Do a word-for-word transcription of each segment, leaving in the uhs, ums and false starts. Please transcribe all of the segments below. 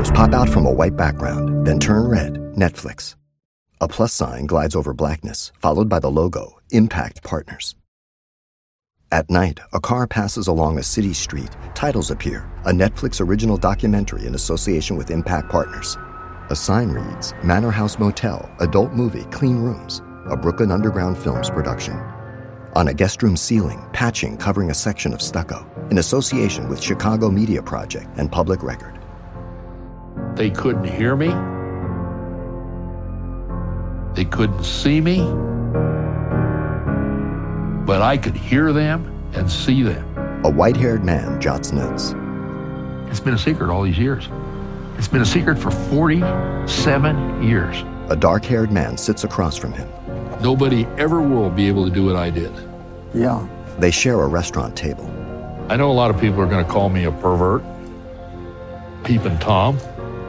photos pop out from a white background, then turn red. Netflix. A plus sign glides over blackness, followed by the logo, Impact Partners. At night, a car passes along a city street. Titles appear, a Netflix original documentary in association with Impact Partners. A sign reads, Manor House Motel, adult movie, clean rooms, a Brooklyn Underground Films production. On a guest room ceiling, patching covering a section of stucco, in association with Chicago Media Project and Public Record. They couldn't hear me. They couldn't see me. But I could hear them and see them. A white-haired man jots notes. It's been a secret all these years. It's been a secret for forty-seven years. A dark-haired man sits across from him. Nobody ever will be able to do what I did. Yeah. They share a restaurant table. I know a lot of people are going to call me a pervert, peeping Tom.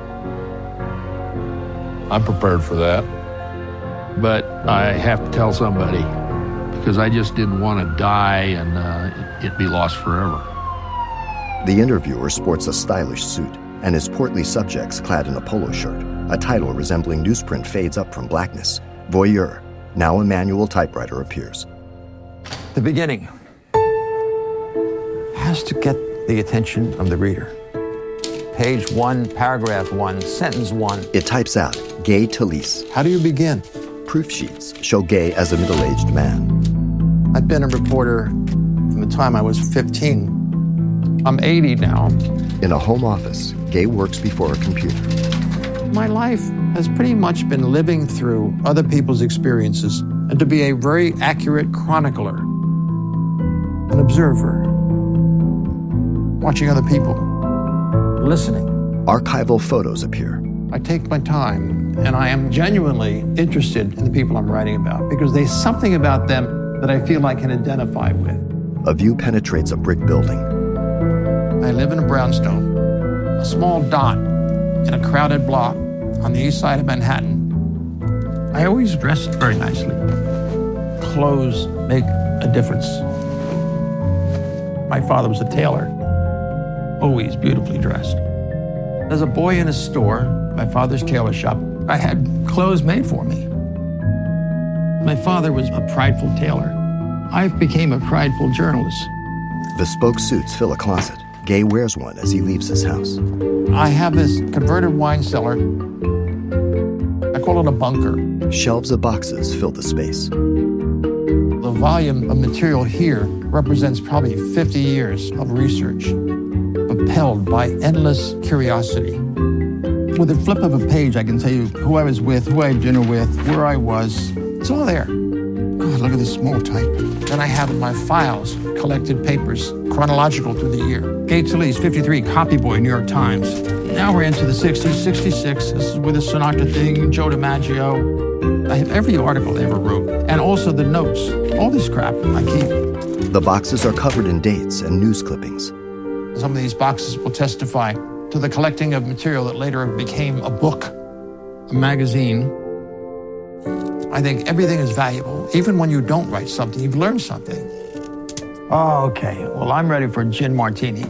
I'm prepared for that. But I have to tell somebody, because I just didn't want to die and uh, it be lost forever. The interviewer sports a stylish suit, and his portly subjects clad in a polo shirt. A title resembling newsprint fades up from blackness. Voyeur. Now a manual typewriter appears. The beginning has to get the attention of the reader. Page one, paragraph one, sentence one. It types out, Gay Talese. How do you begin? Proof sheets show Gay as a middle-aged man. I've been a reporter from the time I was fifteen. I'm eighty now. In a home office, Gay works before a computer. My life has pretty much been living through other people's experiences and to be a very accurate chronicler, an observer, watching other people, listening. Archival photos appear. I take my time, and I am genuinely interested in the people I'm writing about because there's something about them that I feel I can identify with. A view penetrates a brick building. I live in a brownstone, a small dot in a crowded block on the east side of Manhattan. I always dress very nicely. Clothes make a difference. My father was a tailor, always beautifully dressed. As a boy in a store, my father's tailor shop, I had clothes made for me. My father was a prideful tailor. I became a prideful journalist. Bespoke suits fill a closet. Gay wears one as he leaves his house. I have this converted wine cellar. I call it a bunker. Shelves of boxes fill the space. The volume of material here represents probably fifty years of research, propelled by endless curiosity. With a flip of a page, I can tell you who I was with, who I had dinner with, where I was. It's all there. God, look at this small type. Then I have in my files collected papers, chronological through the year. Gay Talese, fifty-three, copy boy, New York Times. Now we're into the sixties, sixty-six. This is with the Sinatra thing, Joe DiMaggio. I have every article they ever wrote, and also the notes. All this crap I keep. The boxes are covered in dates and news clippings. Some of these boxes will testify to the collecting of material that later became a book, a magazine. I think everything is valuable. Even when you don't write something, you've learned something. Oh, okay. Well, I'm ready for a gin martini.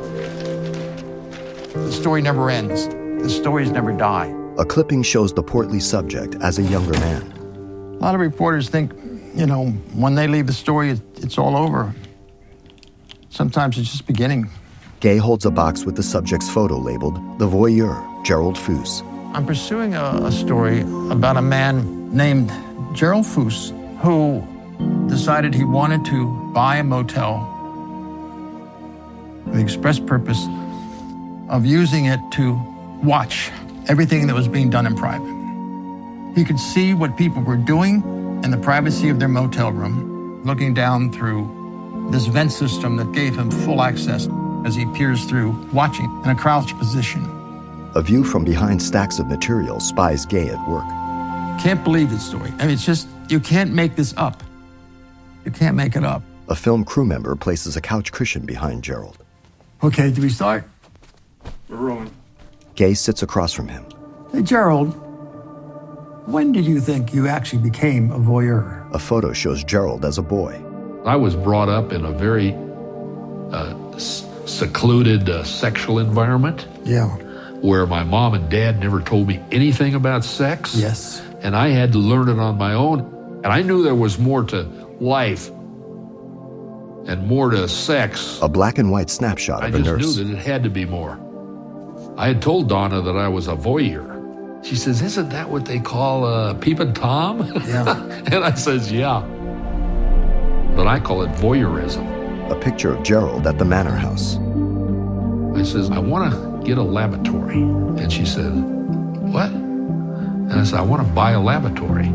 The story never ends. The stories never die. A clipping shows the portly subject as a younger man. A lot of reporters think, you know, when they leave the story, it's all over. Sometimes it's just beginning. Gay holds a box with the subject's photo labeled The Voyeur, Gerald Foos. I'm pursuing a, a story about a man named Gerald Foos who decided he wanted to buy a motel with the express purpose of using it to watch everything that was being done in private. He could see what people were doing in the privacy of their motel room, looking down through this vent system that gave him full access as he peers through, watching in a crouched position. A view from behind stacks of material spies Gay at work. Can't believe this story. I mean, it's just, you can't make this up. You can't make it up. A film crew member places a couch cushion behind Gerald. Okay, do we start? We're rolling. Gay sits across from him. Hey, Gerald, when did you think you actually became a voyeur? A photo shows Gerald as a boy. I was brought up in a very uh, s- secluded uh, sexual environment. Yeah. where my mom and dad never told me anything about sex. Yes. And I had to learn it on my own. And I knew there was more to life and more to sex. A black and white snapshot I of a just nurse. knew that it had to be more. I had told Donna that I was a voyeur. She says, isn't that what they call uh, peeping Tom? Yeah. And I says, yeah. But I call it voyeurism. A picture of Gerald at the Manor House. I says, I want to get a lavatory. And she said, what? And I said, I want to buy a lavatory.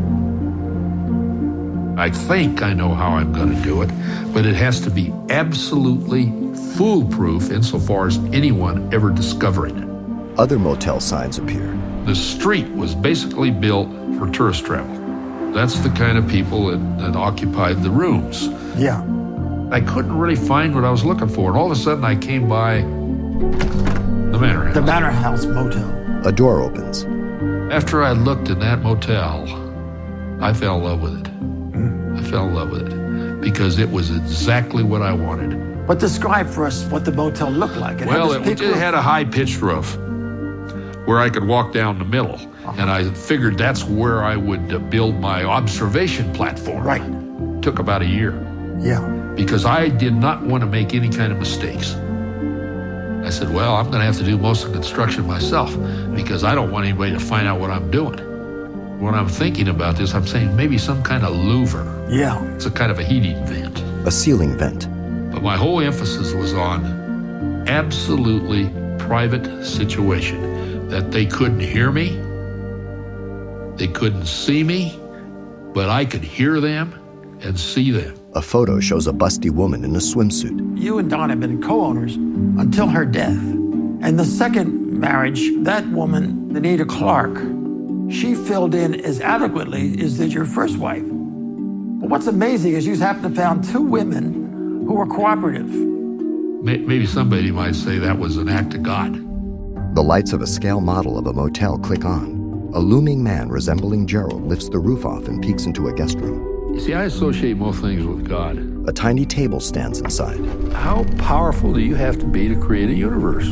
I think I know how I'm going to do it, but it has to be absolutely foolproof insofar as anyone ever discovering it. Other motel signs appear. The street was basically built for tourist travel. That's the kind of people that, that occupied the rooms. Yeah. I couldn't really find what I was looking for, and all of a sudden I came by the Manor House. The Manor House Motel. A door opens. After I looked in that motel, I fell in love with it. Mm. I fell in love with it because it was exactly what I wanted. But describe for us what the motel looked like. It well, had it, it had a high-pitched roof where I could walk down the middle. Uh-huh. And I figured that's where I would uh, build my observation platform. Right. Took about a year. Yeah. Because I did not want to make any kind of mistakes. I said, well, I'm going to have to do most of the construction myself because I don't want anybody to find out what I'm doing. When I'm thinking about this, I'm saying maybe some kind of louver. Yeah. It's a kind of a heating vent. A ceiling vent. But my whole emphasis was on absolutely private situation. That they couldn't hear me, they couldn't see me, but I could hear them and see them. A photo shows a busty woman in a swimsuit. You and Don have been co-owners until her death. And the second marriage, that woman, Anita Clark, she filled in as adequately as did your first wife. But what's amazing is you happen to found two women who were cooperative. Maybe somebody might say that was an act of God. The lights of a scale model of a motel click on. A looming man resembling Gerald lifts the roof off and peeks into a guest room. You see, I associate most things with God. A tiny table stands inside. How powerful do you have to be to create a universe?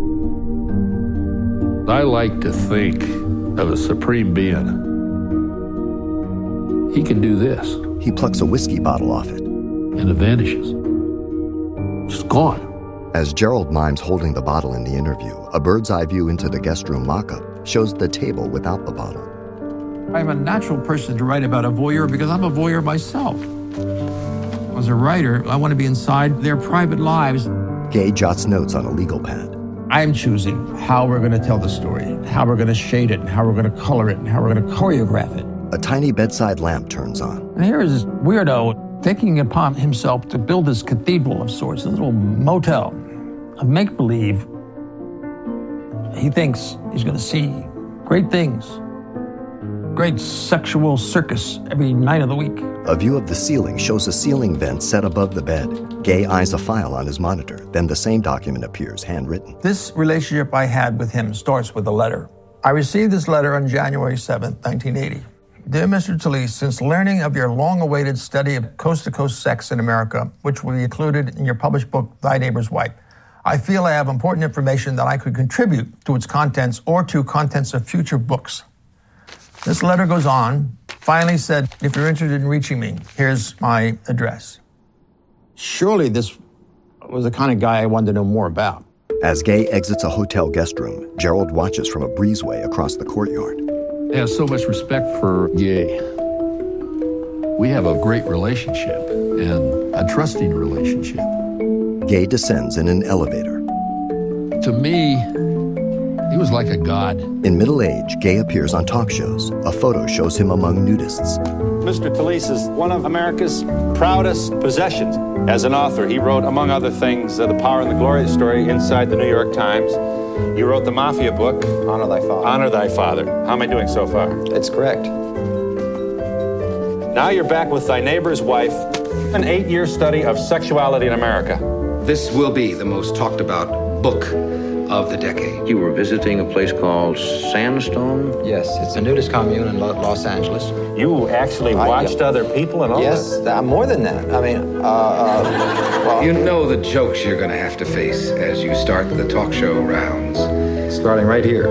I like to think of a supreme being. He can do this. He plucks a whiskey bottle off it. And it vanishes. Just gone. As Gerald mimes holding the bottle in the interview, a bird's eye view into the guest room lockup shows the table without the bottle. I'm a natural person to write about a voyeur because I'm a voyeur myself. As a writer, I want to be inside their private lives. Gay jots notes on a legal pad. I'm choosing how we're going to tell the story, how we're going to shade it, and how we're going to color it, and how we're going to choreograph it. A tiny bedside lamp turns on. And here is this weirdo taking it upon himself to build this cathedral of sorts, a little motel of make-believe. He thinks he's going to see great things, great sexual circus every night of the week. A view of the ceiling shows a ceiling vent set above the bed. Gay eyes a file on his monitor. Then the same document appears, handwritten. This relationship I had with him starts with a letter. I received this letter on January seventh, nineteen eighty. Dear Mister Talese, since learning of your long-awaited study of coast-to-coast sex in America, which will be included in your published book, Thy Neighbor's Wife, I feel I have important information that I could contribute to its contents or to contents of future books. This letter goes on, finally said, if you're interested in reaching me, here's my address. Surely this was the kind of guy I wanted to know more about. As Gay exits a hotel guest room, Gerald watches from a breezeway across the courtyard. I have so much respect for Gay. We have a great relationship and a trusting relationship. Gay descends in an elevator. To me, he was like a god. In middle age, Gay appears on talk shows. A photo shows him among nudists. Mister Talese is one of America's proudest possessions. As an author, he wrote, among other things, uh, The Power and the Glory story inside the New York Times. He wrote the Mafia book, Honor Thy Father. Honor Thy Father. How am I doing so far? That's correct. Now you're back with Thy Neighbor's Wife, an eight-year study of sexuality in America. This will be the most talked about book of the decade. You were visiting a place called Sandstone? Yes, it's a nudist commune in Los Angeles. You actually I, watched yeah. other people and all yes, that? Yes, more than that. I mean, uh, uh, well... You know the jokes you're going to have to face as you start the talk show rounds. starting right here.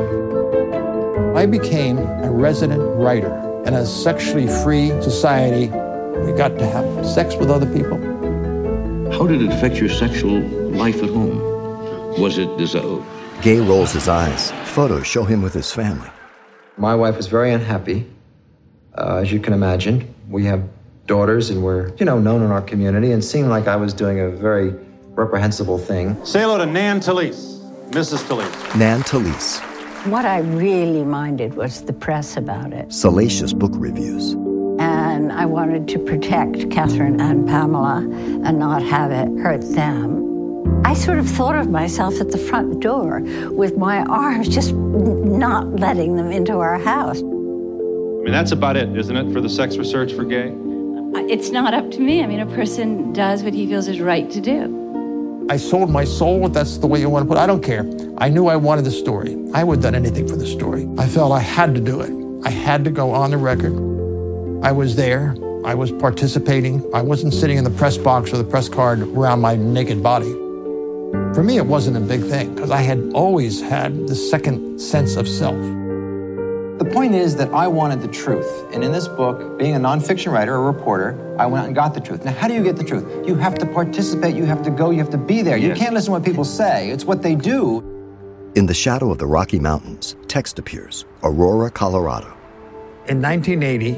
I became a resident writer. In a sexually free society, we got to have sex with other people. How did it affect your sexual life at home? Was it dissolved? Gay rolls his eyes. Photos show him with his family. My wife was very unhappy, uh, as you can imagine. We have daughters, and we're, you know, known in our community, and seemed like I was doing a very reprehensible thing. Say hello to Nan Talese, Missus Talese. Nan Talese. What I really minded was the press about it. Salacious book reviews. And I wanted to protect Catherine and Pamela and not have it hurt them. I sort of thought of myself at the front door with my arms just not letting them into our house. I mean, that's about it, isn't it, for the sex research for gay? It's not up to me. I mean, a person does what he feels is right to do. I sold my soul, if that's the way you want to put it. I don't care. I knew I wanted the story. I would have done anything for the story. I felt I had to do it. I had to go on the record. I was there. I was participating. I wasn't sitting in the press box or the press card around my naked body. For me, it wasn't a big thing because I had always had the second sense of self. The point is that I wanted the truth. And in this book, being a nonfiction writer, a reporter, I went out and got the truth. Now, how do you get the truth? You have to participate, you have to go, you have to be there. Yes. You can't listen to what people say. It's what they do. In the shadow of the Rocky Mountains, text appears, Aurora, Colorado. In nineteen eighty,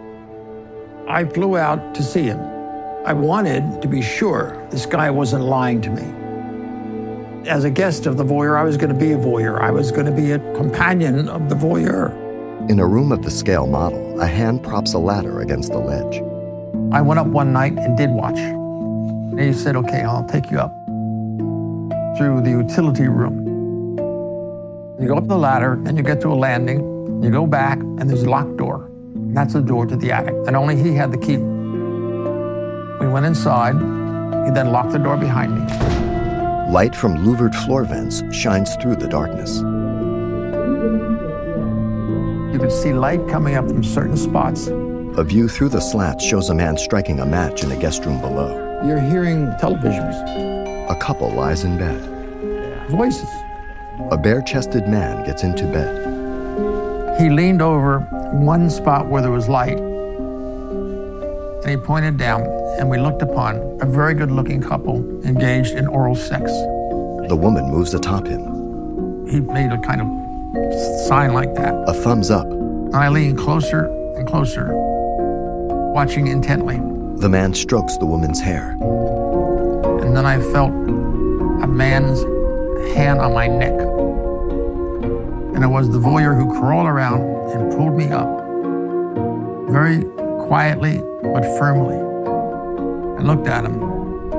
I flew out to see him. I wanted to be sure this guy wasn't lying to me. As a guest of the voyeur, I was going to be a voyeur. I was going to be a companion of the voyeur. In a room of the scale model, a hand props a ladder against the ledge. I went up one night and did watch. And he said, okay, I'll take you up through the utility room. You go up the ladder, and you get to a landing. You go back, and there's a locked door. And that's the door to the attic. And only he had the key. We went inside. He then locked the door behind me. Light from louvered floor vents shines through the darkness. You could see light coming up from certain spots. A view through the slats shows a man striking a match in the guest room below. You're hearing televisions. A couple lies in bed. Voices. A bare-chested man gets into bed. He leaned over one spot where there was light, and he pointed down, and we looked upon a very good-looking couple engaged in oral sex. The woman moves atop him. He made a kind of sign like that. A thumbs up. And I leaned closer and closer, watching intently. The man strokes the woman's hair. And then I felt a man's hand on my neck. And it was the voyeur who crawled around and pulled me up, very quietly but firmly. I looked at him.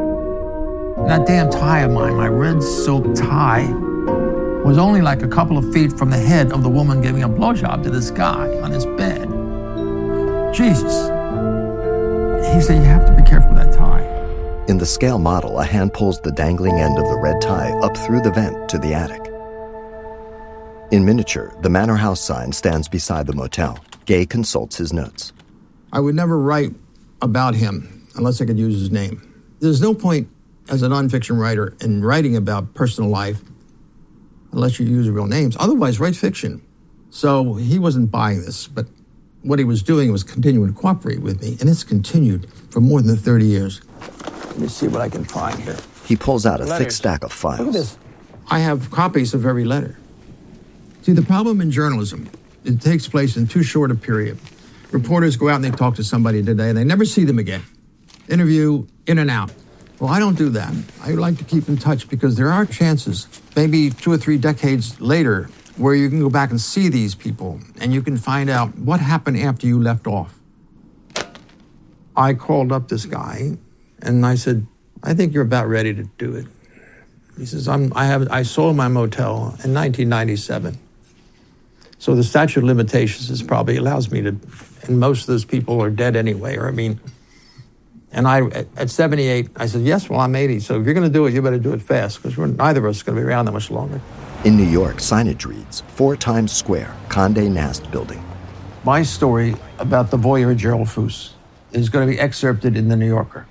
And that damn tie of mine, my red silk tie, was only like a couple of feet from the head of the woman giving a blowjob to this guy on his bed. Jesus. He said, you have to be careful with that tie. In the scale model, a hand pulls the dangling end of the red tie up through the vent to the attic. In miniature, the Manor House sign stands beside the motel. Gay consults his notes. I would never write about him unless I could use his name. There's no point as a nonfiction writer in writing about personal life unless you use real names. Otherwise, write fiction. So he wasn't buying this, but what he was doing was continuing to cooperate with me, and it's continued for more than thirty years. Let me see what I can find here. He pulls out a Letters. thick stack of files. Look at this. I have copies of every letter. See, the problem in journalism, it takes place in too short a period. Reporters go out and they talk to somebody today, and they never see them again. Interview, in and out. Well, I don't do that. I like to keep in touch because there are chances, maybe two or three decades later, where you can go back and see these people, and you can find out what happened after you left off. I called up this guy, and I said, I think you're about ready to do it. He says, I'm, I have, I sold my motel in nineteen ninety-seven. So the statute of limitations is probably allows me to, and most of those people are dead anyway, or I mean, and I, at, at seventy-eight, I said, yes, well, I'm eighty, so if you're going to do it, you better do it fast, because neither of us is going to be around that much longer. In New York, signage reads, four Times Square, Condé Nast Building. My story about the voyeur Gerald Foos is going to be excerpted in The New Yorker,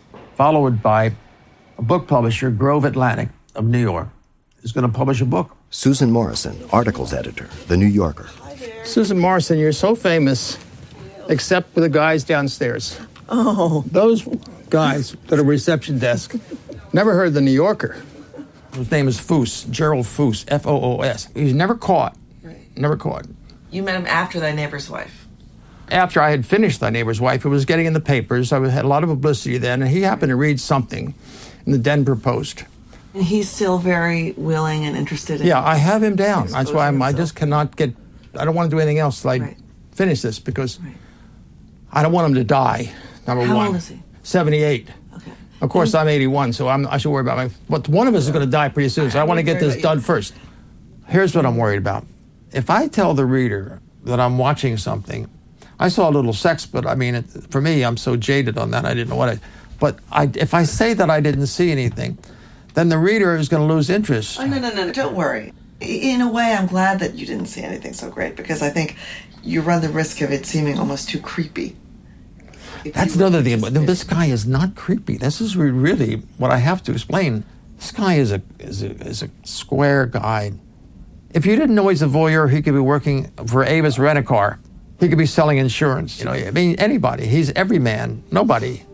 followed by a book publisher, Grove Atlantic of New York, is going to publish a book Susan Morrison, articles editor, The New Yorker. Susan Morrison, you're so famous, except for the guys downstairs. Oh. Those guys at a reception desk never heard The New Yorker. His name is Foos, Gerald Foos, F O O S. He's never caught, Right. never caught. You met him after Thy Neighbor's Wife. After I had finished Thy Neighbor's Wife, it was getting in the papers. I had a lot of publicity then, and he happened to read something in the Denver Post. And he's still very willing and interested in... Yeah, I have him down. That's why I'm, I himself. just cannot get... I don't want to do anything else till I Right. finish this, because Right. I don't want him to die, number How one. old is he? seventy-eight. Okay. Of course, I'm eighty-one, so I'm, I should worry about my... But one of us is going to die pretty soon, so I want to get this done first. Here's what I'm worried about. If I tell the reader that I'm watching something, I saw a little sex, but I mean, it, for me, I'm so jaded on that, I didn't know what I... But I, if I say that I didn't see anything, then the reader is going to lose interest. Oh, no, no, no, don't worry. In a way, I'm glad that you didn't see anything so great, because I think you run the risk of it seeming almost too creepy. That's another thing. But this guy is not creepy. This is re- really what I have to explain. This guy is a, is a is a square guy. If you didn't know he's a voyeur, he could be working for Avis Rent-A-Car. He could be selling insurance. You know, I mean, anybody. He's every man. Nobody.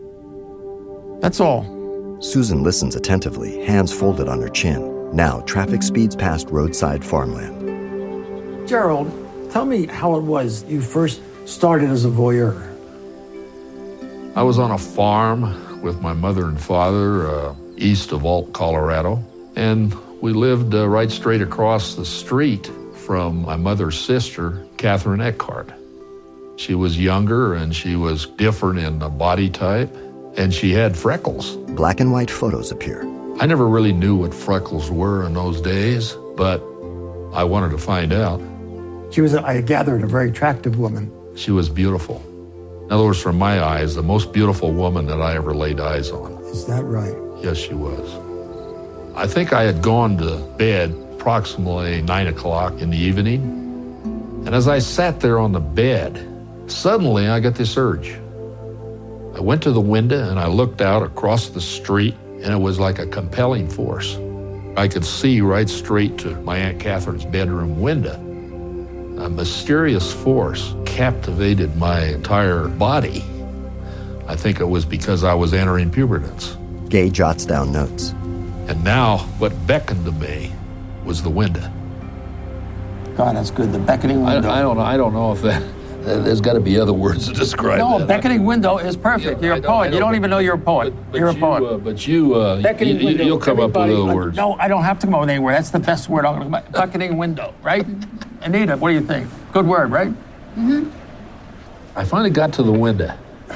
That's all. Susan listens attentively, hands folded on her chin. Now, traffic speeds past roadside farmland. Gerald, tell me how it was you first started as a voyeur. I was on a farm with my mother and father uh, east of Alt, Colorado, and we lived uh, right straight across the street from my mother's sister, Catherine Eckhart. She was younger and she was different in the body type, and she had freckles. Black and white photos appear. I never really knew what freckles were in those days, but I wanted to find out. She was, I gathered, a very attractive woman. She was beautiful. In other words, from my eyes, the most beautiful woman that I ever laid eyes on. Is that right? Yes, she was. I think I had gone to bed approximately nine o'clock in the evening, and as I sat there on the bed, suddenly I got this urge. I went to the window and I looked out across the street, and it was like a compelling force. I could see right straight to my Aunt Catherine's bedroom window. A mysterious force captivated my entire body. I think it was because I was entering pubertance. Gay jots down notes. And now what beckoned to me was the window. God, that's good. The beckoning window. I, I don't know. I don't know if that. There's got to be other words to describe no, that. No, beckoning window is perfect. Yeah, you're a poet. You don't even know you're a poet. But, but you're a you, poet. Uh, but you, uh, beckoning you, window. you'll come Everybody, up with other words. No, I don't have to come up with any word. That's the best word I'm going to come up. Beckoning window, right? Anita, what do you think? Good word, right? Mm-hmm. I finally got to the window.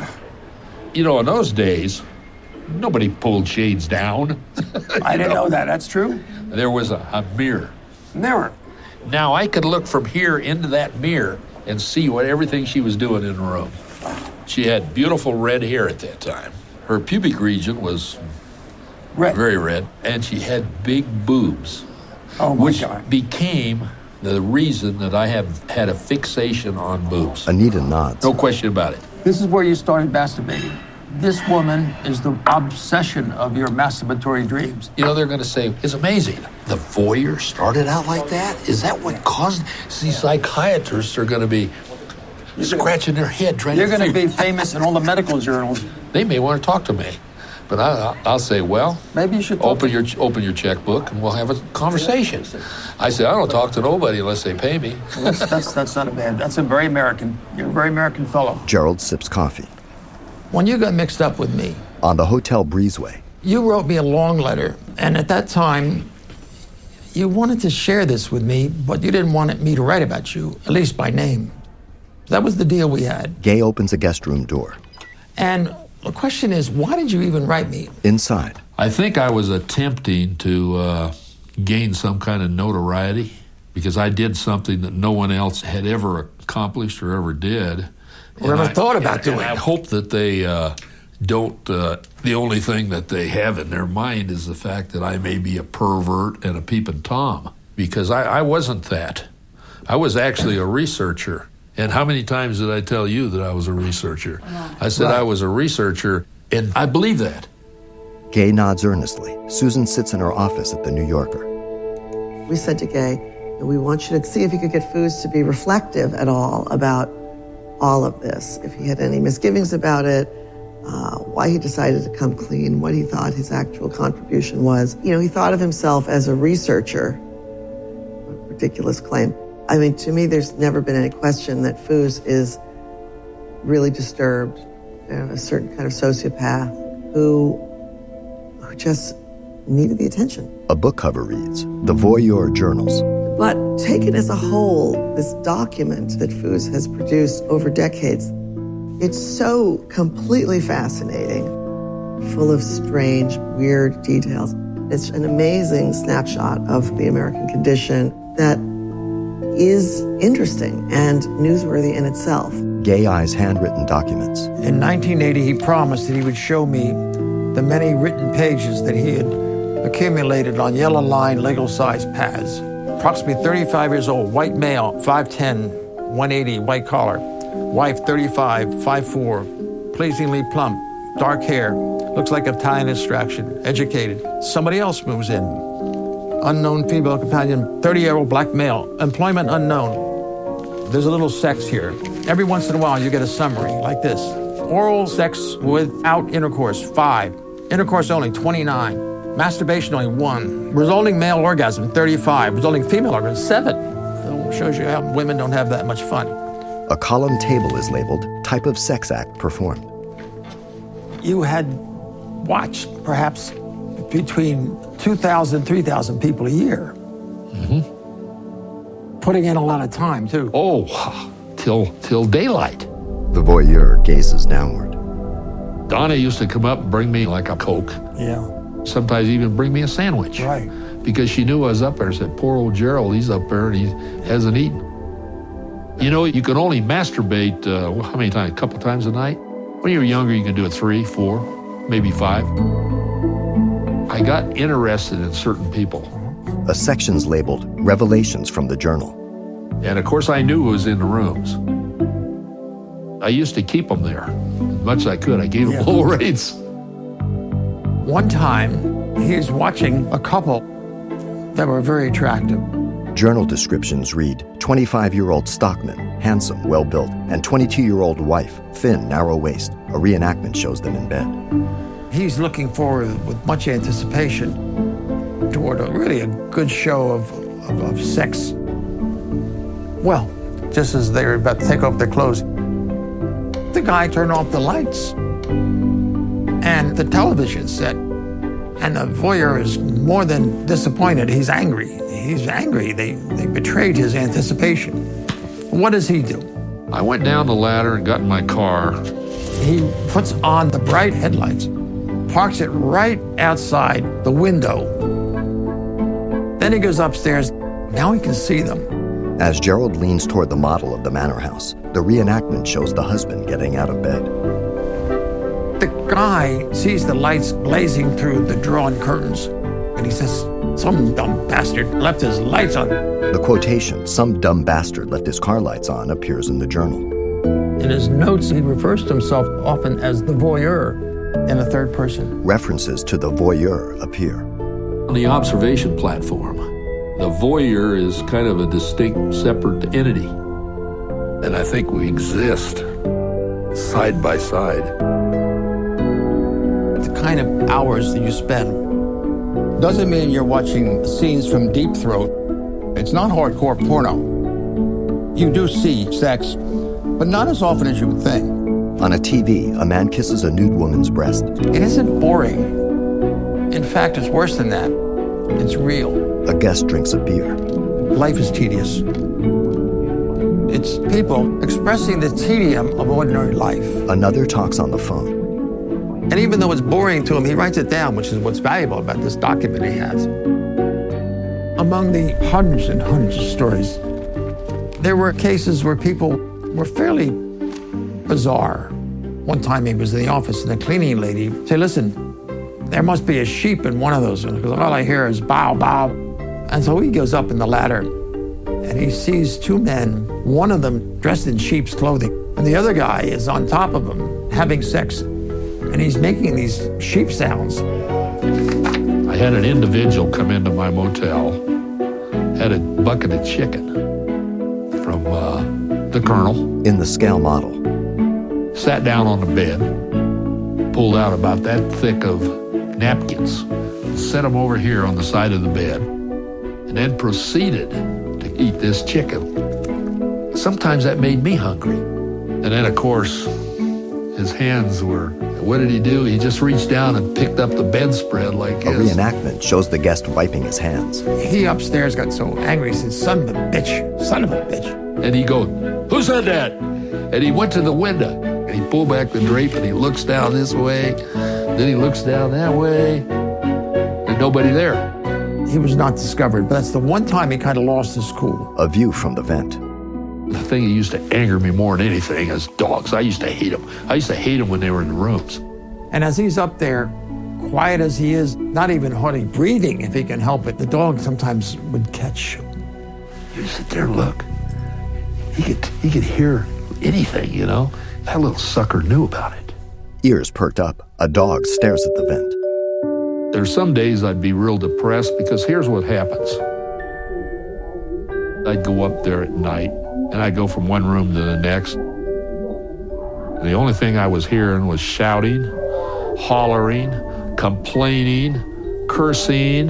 You know, in those days, nobody pulled shades down. I didn't know? know that. That's true. There was a, a mirror. Mirror. Now I could look from here into that mirror and see what everything she was doing in the room. She had beautiful red hair at that time. Her pubic region was red. very red, and she had big boobs, oh my which God. became the reason that I have had a fixation on boobs. Anita nods. No question about it. This is where you started masturbating. This woman is the obsession of your masturbatory dreams. You know, they're going to say, it's amazing. The voyeur started out like that? Is that what caused... See, psychiatrists are going to be scratching their head trying You're to... You're going to be famous in all the medical journals. They may want to talk to me. But I, I'll say, well, maybe you should open your open your checkbook and we'll have a conversation. I say, I don't talk to nobody unless they pay me. Well, that's, that's, that's not a bad... That's a very American... You're a very American fellow. Gerald sips coffee. When you got mixed up with me... On the Hotel Breezeway. You wrote me a long letter, and at that time, you wanted to share this with me, but you didn't want me to write about you, at least by name. That was the deal we had. Gay opens a guest room door. And the question is, why did you even write me? Inside. I think I was attempting to uh, gain some kind of notoriety because I did something that no one else had ever accomplished or ever did. Or ever I, thought about and, doing. And I hope that they uh, don't, uh, the only thing that they have in their mind is the fact that I may be a pervert and a peeping Tom, because I, I wasn't that. I was actually a researcher. And how many times did I tell you that I was a researcher? I said right. I was a researcher, and I believe that. Gay nods earnestly. Susan sits in her office at the New Yorker. We said to Gay, we want you to see if you could get Foos to be reflective at all about all of this, if he had any misgivings about it, uh, why he decided to come clean, what he thought his actual contribution was. You know, he thought of himself as a researcher. Ridiculous claim. I mean, to me, there's never been any question that Foos is really disturbed, you know, a certain kind of sociopath who, who just needed the attention. A book cover reads, The Voyeur Journals. But taken as a whole, this document that Foos has produced over decades, it's so completely fascinating, full of strange, weird details. It's an amazing snapshot of the American condition that is interesting and newsworthy in itself. Gay Eye's handwritten documents. In nineteen eighty, he promised that he would show me the many written pages that he had accumulated on yellow line legal-size pads. Approximately thirty-five years old, white male, five ten, one eighty, white collar. Wife, thirty-five, five four, pleasingly plump, dark hair, looks like Italian extraction, educated. Somebody else moves in. Unknown female companion, thirty-year-old black male, employment unknown. There's a little sex here. Every once in a while, you get a summary like this. Oral sex without intercourse, five. Intercourse only, twenty-nine. Masturbation only, one. Resulting male orgasm, thirty-five. Resulting female orgasm, seven. It shows you how women don't have that much fun. A column table is labeled Type of Sex Act Performed. You had watched perhaps between two thousand, three thousand people a year. Mm-hmm. Putting in a lot of time, too. Oh, till till daylight. The voyeur gazes downward. Donna used to come up and bring me like a Coke. Yeah. Sometimes even bring me a sandwich. Right. Because she knew I was up there and said, poor old Gerald, he's up there and he hasn't eaten. You know, you can only masturbate, uh, how many times? A couple times a night? When you're younger, you can do it three, four, maybe five. I got interested in certain people. A section's labeled Revelations from the Journal. And of course, I knew who was in the rooms. I used to keep them there as much as I could. I gave them yeah. low rates. One time, he was watching a couple that were very attractive. Journal descriptions read, twenty-five-year-old stockman, handsome, well-built, and twenty-two-year-old wife, thin, narrow waist. A reenactment shows them in bed. He's looking forward with much anticipation toward a really a good show of, of, of sex. Well, just as they were about to take off their clothes, the guy turned off the lights and the television set. And the voyeur is more than disappointed. He's angry. He's angry. They, they betrayed his anticipation. What does he do? I went down the ladder and got in my car. He puts on the bright headlights, parks it right outside the window. Then he goes upstairs. Now he can see them. As Gerald leans toward the model of the manor house, the reenactment shows the husband getting out of bed. The guy sees the lights blazing through the drawn curtains, and he says, some dumb bastard left his lights on. The quotation, some dumb bastard left his car lights on, appears in the journal. In his notes, he refers to himself often as the voyeur in the third person. References to the voyeur appear. On the observation platform, the voyeur is kind of a distinct, separate entity. And I think we exist side by side. The kind of hours that you spend doesn't mean you're watching scenes from Deep Throat. It's not hardcore porno. You do see sex, but not as often as you would think. On a T V, a man kisses a nude woman's breast. It isn't boring. In fact, it's worse than that. It's real. A guest drinks a beer. Life is tedious. It's people expressing the tedium of ordinary life. Another talks on the phone. And even though it's boring to him, he writes it down, which is what's valuable about this document he has. Among the hundreds and hundreds of stories, there were cases where people were fairly bizarre. One time he was in the office and the cleaning lady said, listen, there must be a sheep in one of those, because all I hear is bow, bow. And so he goes up in the ladder and he sees two men, one of them dressed in sheep's clothing, and the other guy is on top of him having sex. And he's making these sheep sounds. I had an individual come into my motel had a bucket of chicken from uh, the Colonel. In the scale model. Sat down on the bed, pulled out about that thick of napkins, set them over here on the side of the bed, and then proceeded to eat this chicken. Sometimes that made me hungry. And then, of course, his hands were, what did he do? He just reached down and picked up the bedspread like A this. reenactment shows the guest wiping his hands. He upstairs got so angry, he said, son of a bitch, son of a bitch. And he goes, who said that? And he went to the window, and he pulled back the drape, and he looks down this way, then he looks down that way, and nobody there. He was not discovered, but that's the one time he kind of lost his cool. A view from the vent. The thing that used to anger me more than anything is dogs. I used to hate them. I used to hate them when they were in the rooms. And as he's up there, quiet as he is, not even hardly breathing if he can help it, the dog sometimes would catch him. You sit there and look. He could, he could hear anything, you know? That little sucker knew about it. Ears perked up, a dog stares at the vent. There's some days I'd be real depressed because here's what happens. I'd go up there at night, and I'd go from one room to the next. And the only thing I was hearing was shouting, hollering, complaining, cursing.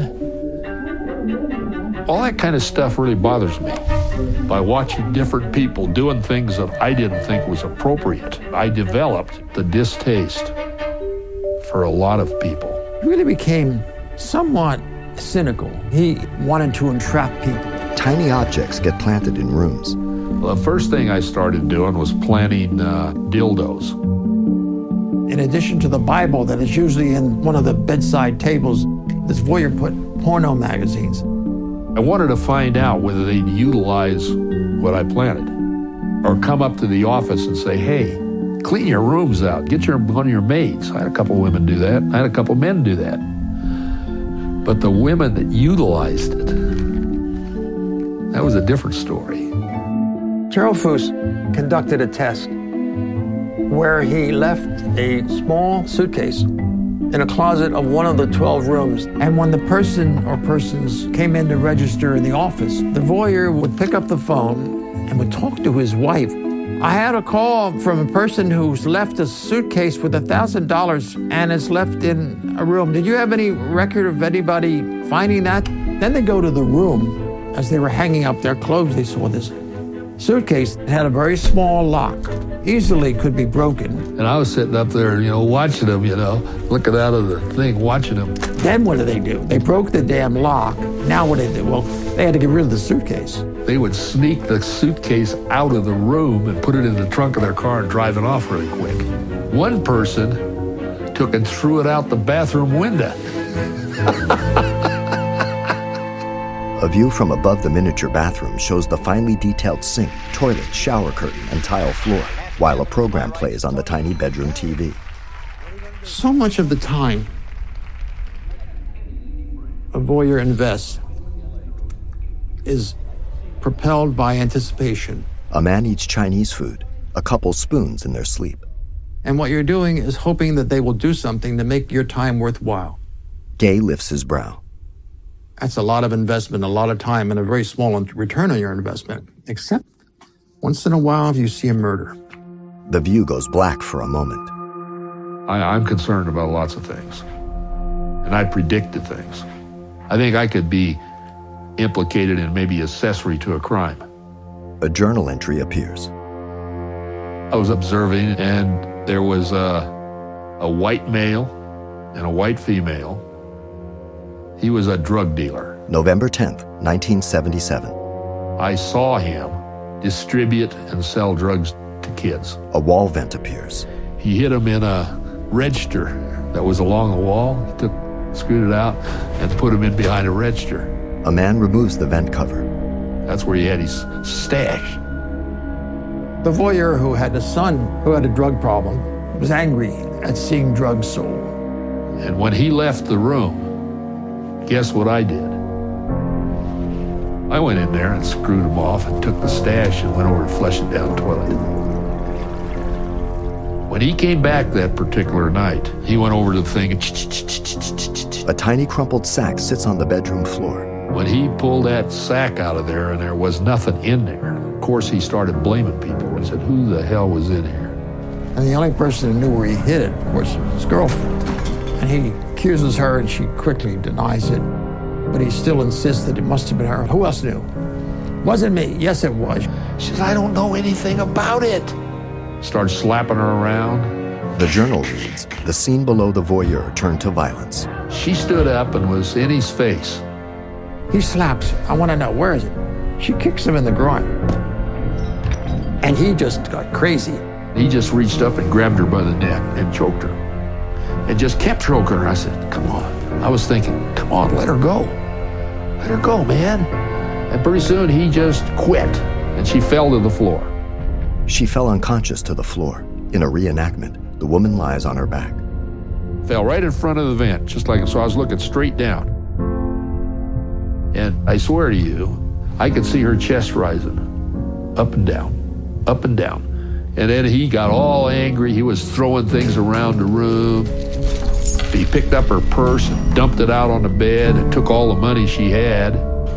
All that kind of stuff really bothers me. By watching different people doing things that I didn't think was appropriate, I developed the distaste for a lot of people. He really became somewhat cynical. He wanted to entrap people. Tiny objects get planted in rooms. Well, the first thing I started doing was planting uh, dildos. In addition to the Bible that is usually in one of the bedside tables, this voyeur put porno magazines. I wanted to find out whether they'd utilize what I planted or come up to the office and say, hey, clean your rooms out. Get your one of your maids. I had a couple women do that. I had a couple men do that. But the women that utilized it, that was a different story. Gerald Foos conducted a test where he left a small suitcase in a closet of one of the twelve rooms. And when the person or persons came in to register in the office, the voyeur would pick up the phone and would talk to his wife. I had a call from a person who's left a suitcase with one thousand dollars and is left in a room. Did you have any record of anybody finding that? Then they go to the room. As they were hanging up their clothes, they saw this suitcase that had a very small lock. Easily could be broken. And I was sitting up there, you know, watching them, you know, looking out of the thing, watching them. Then what do they do? They broke the damn lock. Now what did they do? Well, they had to get rid of the suitcase. They would sneak the suitcase out of the room and put it in the trunk of their car and drive it off really quick. One person took and threw it out the bathroom window. A view from above the miniature bathroom shows the finely detailed sink, toilet, shower curtain, and tile floor, while a program plays on the tiny bedroom T V. So much of the time, a voyeur invests is propelled by anticipation. A man eats Chinese food, a couple spoons in their sleep. And what you're doing is hoping that they will do something to make your time worthwhile. Gay lifts his brow. That's a lot of investment, a lot of time, and a very small return on your investment. Except once in a while, if you see a murder. The view goes black for a moment. I, I'm concerned about lots of things. And I predicted things. I think I could be implicated in maybe accessory to a crime. A journal entry appears. I was observing, and there was a, a white male and a white female. He was a drug dealer. November tenth, nineteen seventy-seven. I saw him distribute and sell drugs to kids. A wall vent appears. He hid him in a register that was along the wall. He took, screwed it out, and put him in behind a register. A man removes the vent cover. That's where he had his stash. The voyeur who had a son who had a drug problem was angry at seeing drugs sold. And when he left the room, guess what I did? I went in there and screwed him off and took the stash and went over to flush it down the toilet. When he came back that particular night, he went over to the thing and... A tiny crumpled sack sits on the bedroom floor. When he pulled that sack out of there and there was nothing in there, of course he started blaming people. He said, who the hell was in here? And the only person who knew where he hid it, of course, was his girlfriend. And he accuses her and she quickly denies it. But he still insists that it must have been her. Who else knew? Wasn't me. Yes, it was. She says, I don't know anything about it. Started slapping her around. The journal reads, the scene below the voyeur turned to violence. She stood up and was in his face. He slaps her. I want to know, where is it? She kicks him in the groin. And he just got crazy. He just reached up and grabbed her by the neck and choked her. And just kept choking her. I said, come on. I was thinking, come on, let her go. Let her go, man. And pretty soon he just quit and she fell to the floor. She fell unconscious to the floor. In a reenactment, the woman lies on her back. Fell right in front of the vent, just like, so I was looking straight down. And I swear to you, I could see her chest rising, up and down, up and down. And then he got all angry. He was throwing things around the room. He picked up her purse and dumped it out on the bed and took all the money she had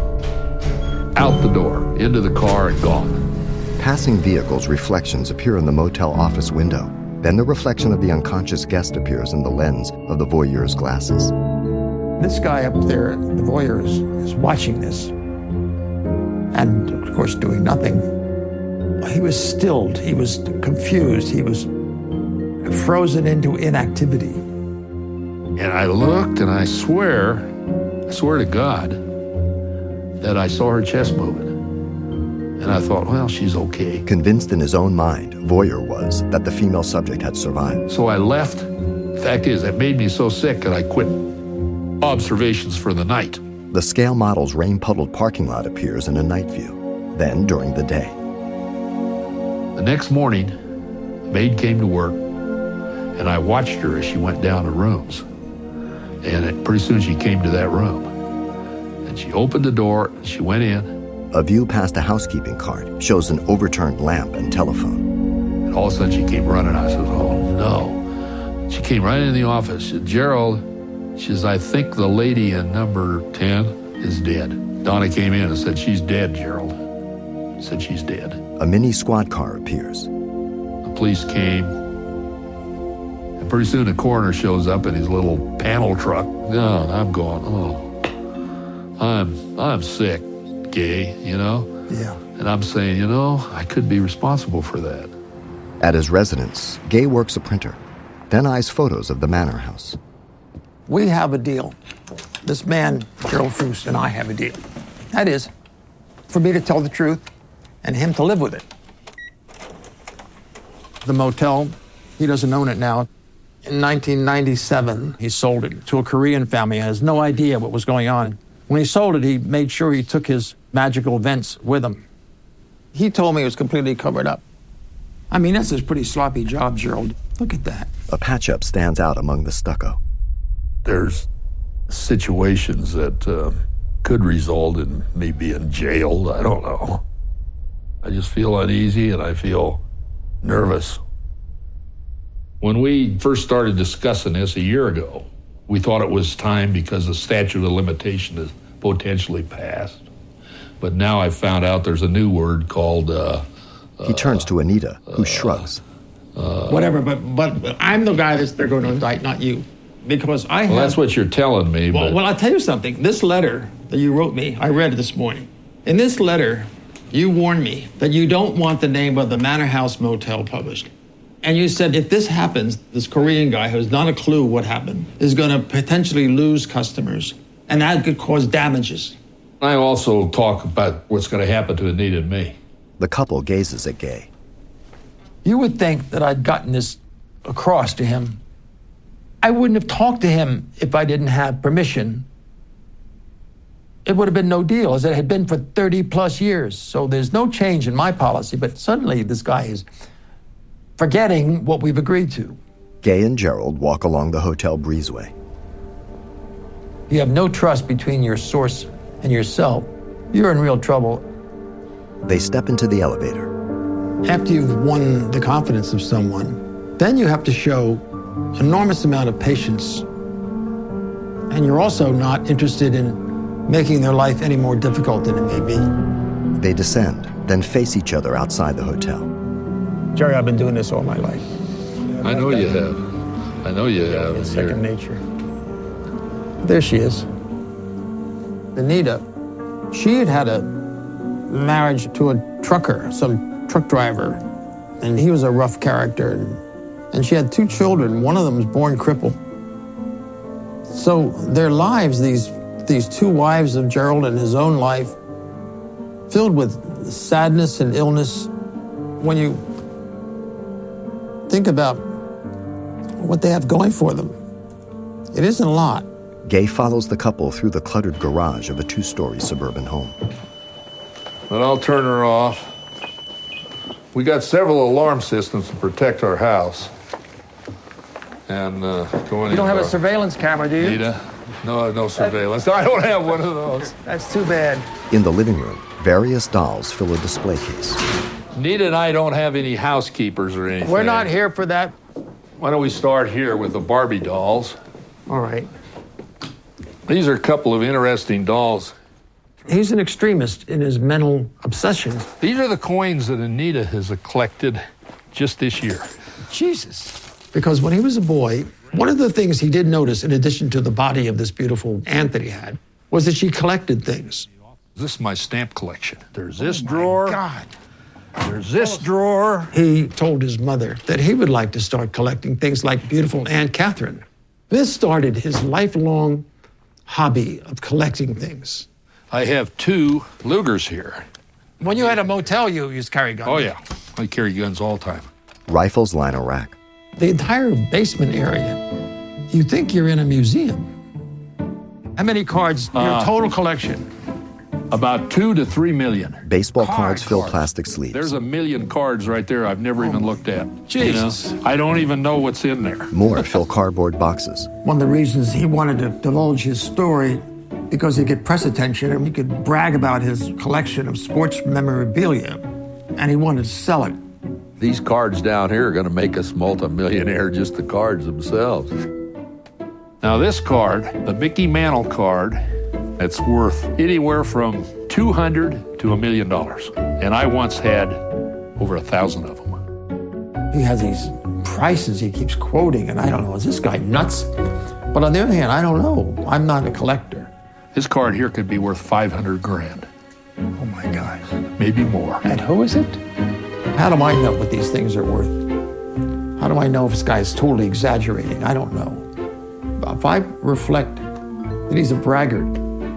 out the door, into the car and gone. Passing vehicles' reflections appear in the motel office window. Then the reflection of the unconscious guest appears in the lens of the voyeur's glasses. This guy up there, the voyeur, is, is watching this. And, of course, doing nothing. He was stilled. He was confused. He was frozen into inactivity. And I looked, and I swear, I swear to God, that I saw her chest moving. And I thought, well, she's okay. Convinced in his own mind, voyeur was, that the female subject had survived. So I left. The fact is, it made me so sick that I quit observations for the night. The scale model's rain-puddled parking lot appears in a night view, then during the day. The next morning, the maid came to work, and I watched her as she went down the rooms. And it, pretty soon she came to that room. And she opened the door, and she went in. A view past a housekeeping cart shows an overturned lamp and telephone. And all of a sudden she came running. I said, oh, no. She came right into the office. She said, Gerald, she says, I think the lady in number ten is dead. Donna came in and said, she's dead, Gerald. Said she's dead. A mini squad car appears. The police came. And pretty soon the coroner shows up in his little panel truck. No, and I'm going, oh, I'm, I'm sick. Gay, you know? Yeah. And I'm saying, you know, I could be responsible for that. At his residence, Gay works a printer, then eyes photos of the manor house. We have a deal. This man, Gerald Foos, and I have a deal. That is, for me to tell the truth and him to live with it. The motel, he doesn't own it now. In nineteen ninety-seven, he sold it to a Korean family. He has no idea what was going on. When he sold it, he made sure he took his magical vents with him. He told me it was completely covered up. I mean, that's a pretty sloppy job, Gerald. Look at that. A patch-up stands out among the stucco. There's situations that uh, could result in me being jailed. I don't know. I just feel uneasy and I feel nervous. When we first started discussing this a year ago, we thought it was time because the statute of limitation is potentially passed. But now I've found out there's a new word called... Uh, he turns to Anita, who uh, shrugs. Uh, Whatever, but, but but I'm the guy that they're going to indict, not you. Because I have... Well, that's what you're telling me, well, but... Well, I'll tell you something. This letter that you wrote me, I read it this morning. In this letter, you warned me that you don't want the name of the Manor House Motel published. And you said if this happens, this Korean guy who has not a clue what happened is going to potentially lose customers, and that could cause damages. I also talk about what's going to happen to Anita and me. The couple gazes at Gay. You would think that I'd gotten this across to him. I wouldn't have talked to him if I didn't have permission. It would have been no deal, as it had been for thirty plus years. So there's no change in my policy, but suddenly this guy is forgetting what we've agreed to. Gay and Gerald walk along the hotel breezeway. You have no trust between your source and yourself. You're in real trouble. They step into the elevator. After you've won the confidence of someone, then you have to show enormous amount of patience. And you're also not interested in making their life any more difficult than it may be. They descend, then face each other outside the hotel. Jerry, I've been doing this all my life. I know you have. I know you have. It's second nature. There she is. Anita, she had had a marriage to a trucker, some truck driver, and he was a rough character. And, and she had two children. One of them was born crippled. So their lives, these, these two wives of Gerald and his own life, filled with sadness and illness. When you think about what they have going for them, it isn't a lot. Gay follows the couple through the cluttered garage of a two-story suburban home. But I'll turn her off. We got several alarm systems to protect our house. And uh, go in. You don't have a surveillance camera, do you? Nita? No, I have no surveillance. I don't have one of those. That's too bad. In the living room, various dolls fill a display case. Nita and I don't have any housekeepers or anything. We're not here for that. Why don't we start here with the Barbie dolls? All right. These are a couple of interesting dolls. He's an extremist in his mental obsession. These are the coins that Anita has collected just this year. Jesus. Because when he was a boy, one of the things he did notice, in addition to the body of this beautiful aunt that he had, was that she collected things. This is my stamp collection. There's this oh drawer. God. There's this drawer. He told his mother that he would like to start collecting things like beautiful Aunt Catherine. This started his lifelong hobby of collecting things. I have two Lugers here. When you had a motel, you used to carry guns. Oh, yeah. I carry guns all the time. Rifles line a rack. The entire basement area, you think you're in a museum. How many cards, uh, your total collection? About two to three million. Baseball Card cards fill cards. plastic sleeves. There's a million cards right there I've never oh, even looked at. Jesus. You know? I don't even know what's in there. More fill cardboard boxes. One of the reasons he wanted to divulge his story, because he'd get press attention and he could brag about his collection of sports memorabilia, and he wanted to sell it. These cards down here are going to make us multimillionaire, just the cards themselves. Now this card, the Mickey Mantle card, it's worth anywhere from two hundred dollars to a million dollars. And I once had over a thousand of them. He has these prices he keeps quoting, and I don't know, is this guy nuts? But on the other hand, I don't know. I'm not a collector. This card here could be worth five hundred grand. Oh my God. Maybe more. And who is it? How do I know what these things are worth? How do I know if this guy is totally exaggerating? I don't know. If I reflect that he's a braggart,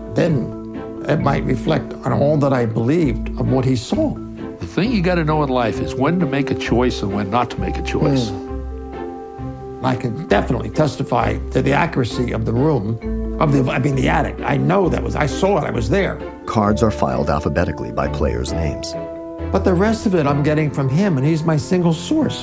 then it might reflect on all that I believed of what he saw. The thing you got to know in life is when to make a choice and when not to make a choice. Mm. I can definitely testify to the accuracy of the room, of the, I mean, the attic. I know that was, I saw it, I was there. Cards are filed alphabetically by players' names. But the rest of it I'm getting from him, and he's my single source.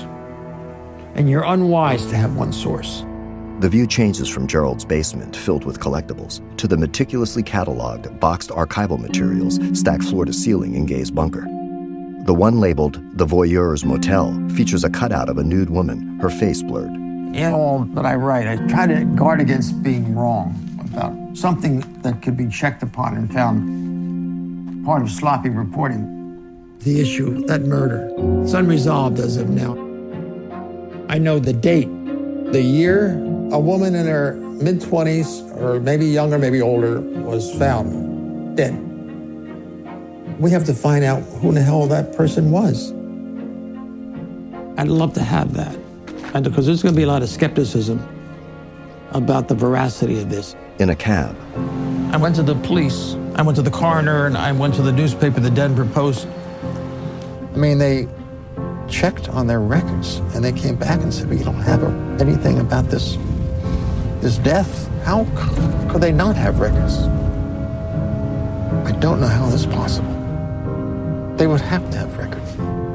And you're unwise to have one source. The view changes from Gerald's basement, filled with collectibles, to the meticulously cataloged, boxed archival materials stacked floor to ceiling in Gay's bunker. The one labeled The Voyeur's Motel features a cutout of a nude woman, her face blurred. In all that I write, I try to guard against being wrong about something that could be checked upon and found part of sloppy reporting. The issue, that murder, it's unresolved as of now. I know the date, the year a woman in her mid-twenties, or maybe younger, maybe older, was found dead. We have to find out who the hell that person was. I'd love to have that. And because there's going to be a lot of skepticism about the veracity of this. In a cab. I went to the police, I went to the coroner, and I went to the newspaper, the Denver Post. I mean, they checked on their records, and they came back and said, we don't have anything about this, this death. How could they not have records? I don't know how this is possible. They would have to have records.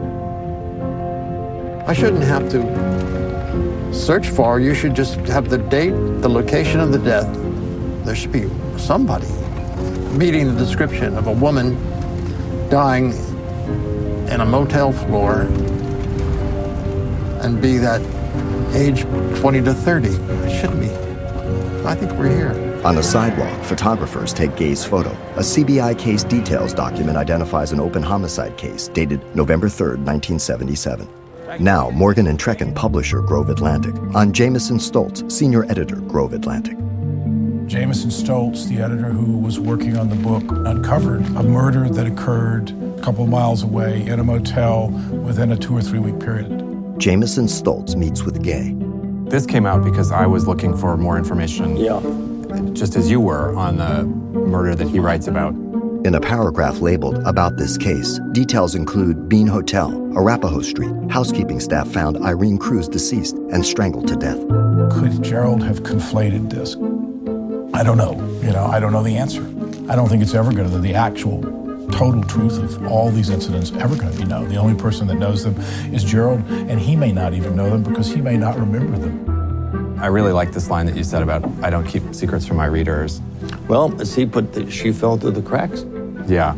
I shouldn't have to search for, you should just have the date, the location of the death. There should be somebody meeting the description of a woman dying in a motel floor and be that age twenty to thirty. It should be. I think we're here. On a sidewalk, photographers take Gay's photo. A C B I case details document identifies an open homicide case dated November third, nineteen seventy-seven. Now, Morgan and Trecken publisher Grove Atlantic. On Jameson Stoltz, senior editor, Grove Atlantic. Jameson Stoltz, the editor who was working on the book, uncovered a murder that occurred a couple miles away in a motel within a two or three week period. Jameson Stoltz meets with Gay. This came out because I was looking for more information, yeah. just as you were, on the murder that he writes about. In a paragraph labeled About This Case, details include Bean Hotel, Arapahoe Street. Housekeeping staff found Irene Cruz deceased and strangled to death. Could Gerald have conflated this? I don't know. You know, I don't know the answer. I don't think it's ever going to, the actual total truth of all these incidents ever going to be known. The only person that knows them is Gerald, and he may not even know them because he may not remember them. I really like this line that you said about, I don't keep secrets from my readers. Well, as he put the, she fell through the cracks. Yeah.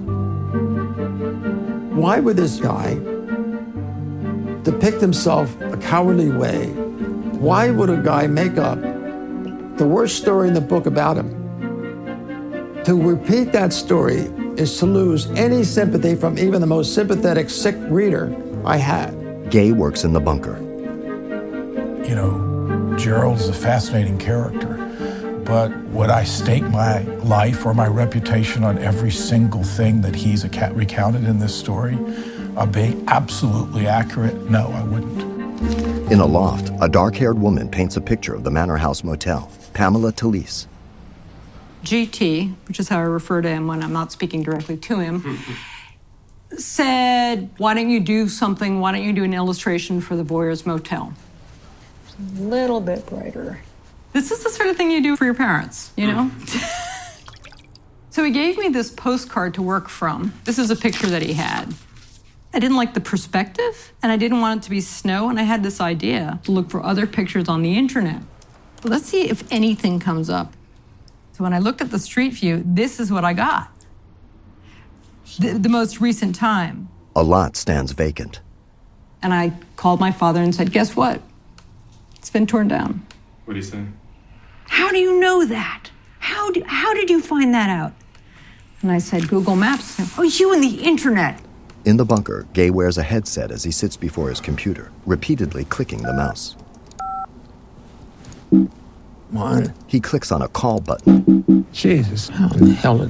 Why would this guy depict himself a cowardly way? Why would a guy make up the worst story in the book about him? To repeat that story is to lose any sympathy from even the most sympathetic sick reader I had. Gay works in the bunker. You know, Gerald's a fascinating character, but would I stake my life or my reputation on every single thing that he's a recounted in this story of being absolutely accurate? No, I wouldn't. In a loft, a dark-haired woman paints a picture of the Manor House Motel. Pamela Talese. G T, which is how I refer to him when I'm not speaking directly to him, said, why don't you do something, why don't you do an illustration for the Boyers Motel? A little bit brighter. This is the sort of thing you do for your parents, you know? So he gave me this postcard to work from. This is a picture that he had. I didn't like the perspective, and I didn't want it to be snow, and I had this idea to look for other pictures on the internet. Well, let's see if anything comes up. So when I looked at the street view, this is what I got. The, the most recent time. A lot stands vacant. And I called my father and said, guess what? It's been torn down. What do you say? How do you know that? How, do, how did you find that out? And I said, Google Maps. Oh, you and the internet. In the bunker, Gay wears a headset as he sits before his computer, repeatedly clicking the mouse. One. He clicks on a call button. Jesus, how in the hell did...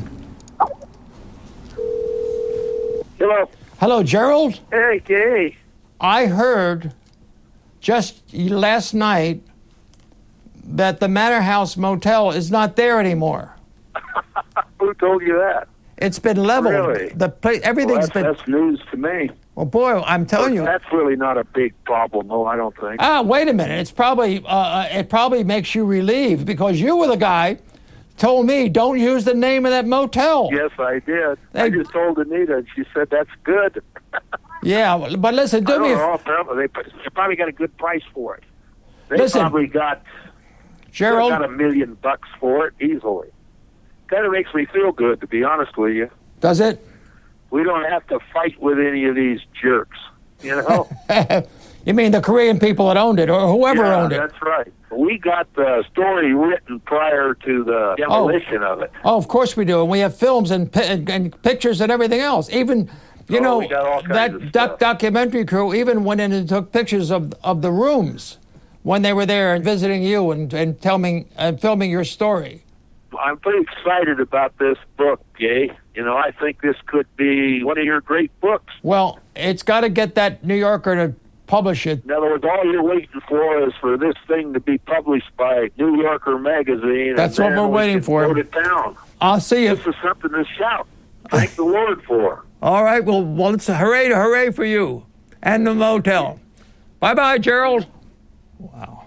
Hello. Hello, Gerald? Hey, Gay. I heard just last night that the Manor House Motel is not there anymore. Who told you that? It's been leveled. Really? The place, everything's well, that's, been... That's news to me. Well, boy, I'm telling you... That's really not a big problem, though, I don't think. Ah, wait a minute. It's probably... Uh, it probably makes you relieved because you were the guy told me, don't use the name of that motel. Yes, I did. They, I just told Anita, and she said, that's good. Yeah, but listen, do I me... Don't know, apparently, they, they probably got a good price for it. They listen, probably got... Gerald... got a million bucks for it, easily. Kind of makes me feel good, to be honest with you. Does it? We don't have to fight with any of these jerks, you know? You mean the Korean people that owned it, or whoever yeah, owned it? That's right. We got the story written prior to the demolition oh. of it. Oh, of course we do. And we have films and, and, and pictures and everything else. Even, you oh, know, we got all kinds that of doc- stuff. documentary crew even went in and took pictures of, of the rooms when they were there and visiting you and, and telling, uh, filming your story. I'm pretty excited about this book, Gay. You know, I think this could be one of your great books. Well, it's got to get that New Yorker to publish it. In other words, all you're waiting for is for this thing to be published by New Yorker magazine. That's and what we're we waiting can for. Go to town. I'll see you. This is something to shout. Thank the Lord for. All right, well, well, it's a hooray, hooray for you and the motel. Bye-bye, Gerald. Wow.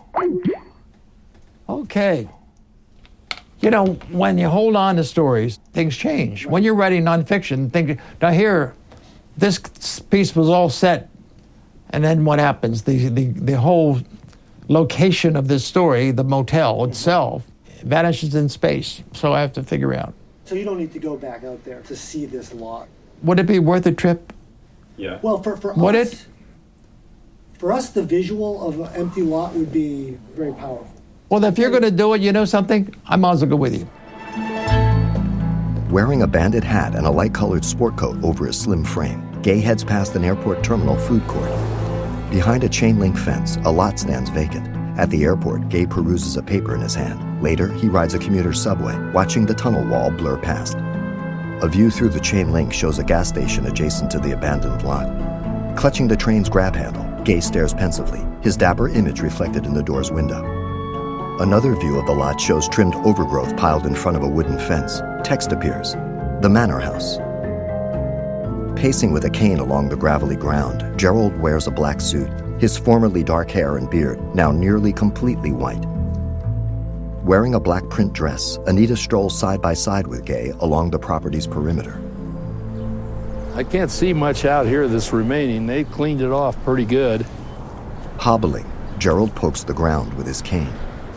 Okay. You know, when you hold on to stories, things change. When you're writing nonfiction, think, now here, this piece was all set, and then what happens? The, the, the whole location of this story, the motel itself, vanishes in space. So I have to figure out. So you don't need to go back out there to see this lot. Would it be worth a trip? Yeah. Well, for, for Would us, it? for us, the visual of an empty lot would be very powerful. Well, if you're going to do it, you know something? I might as well go with you. Wearing a bandit hat and a light-colored sport coat over his slim frame, Gay heads past an airport terminal food court. Behind a chain-link fence, a lot stands vacant. At the airport, Gay peruses a paper in his hand. Later, he rides a commuter subway, watching the tunnel wall blur past. A view through the chain link shows a gas station adjacent to the abandoned lot. Clutching the train's grab handle, Gay stares pensively, his dapper image reflected in the door's window. Another view of the lot shows trimmed overgrowth piled in front of a wooden fence. Text appears, "The Manor House." Pacing with a cane along the gravelly ground, Gerald wears a black suit, his formerly dark hair and beard now nearly completely white. Wearing a black print dress, Anita strolls side by side with Gay along the property's perimeter. I can't see much out here that's remaining. They cleaned it off pretty good. Hobbling, Gerald pokes the ground with his cane.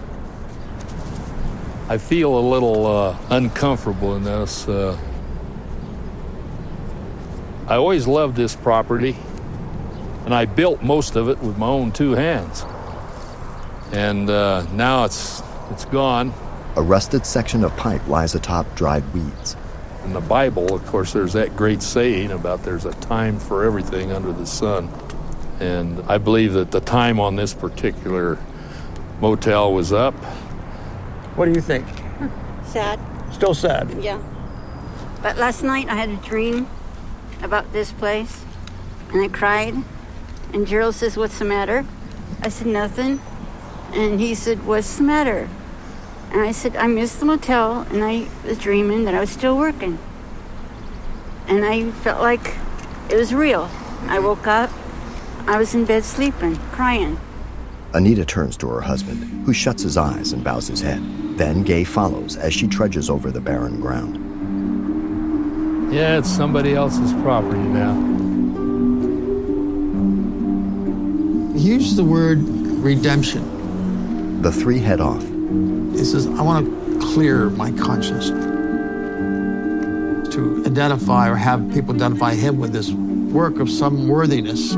I feel a little uh, uncomfortable in this. Uh, I always loved this property, and I built most of it with my own two hands. And uh, now it's it's gone. A rusted section of pipe lies atop dried weeds. In the Bible, of course, there's that great saying about there's a time for everything under the sun. And I believe that the time on this particular motel was up. What do you think? Sad. Still sad? Yeah. But last night I had a dream about this place, and I cried. And Gerald says, "What's the matter?" I said, "Nothing." And he said, "What's the matter?" And I said, "I missed the motel, and I was dreaming that I was still working." And I felt like it was real. I woke up, I was in bed sleeping, crying. Anita turns to her husband, who shuts his eyes and bows his head. Then Gay follows as she trudges over the barren ground. Yeah, it's somebody else's property now. He uses the word redemption. The three head off. He says, "I want to clear my conscience." To identify or have people identify him with this work of some worthiness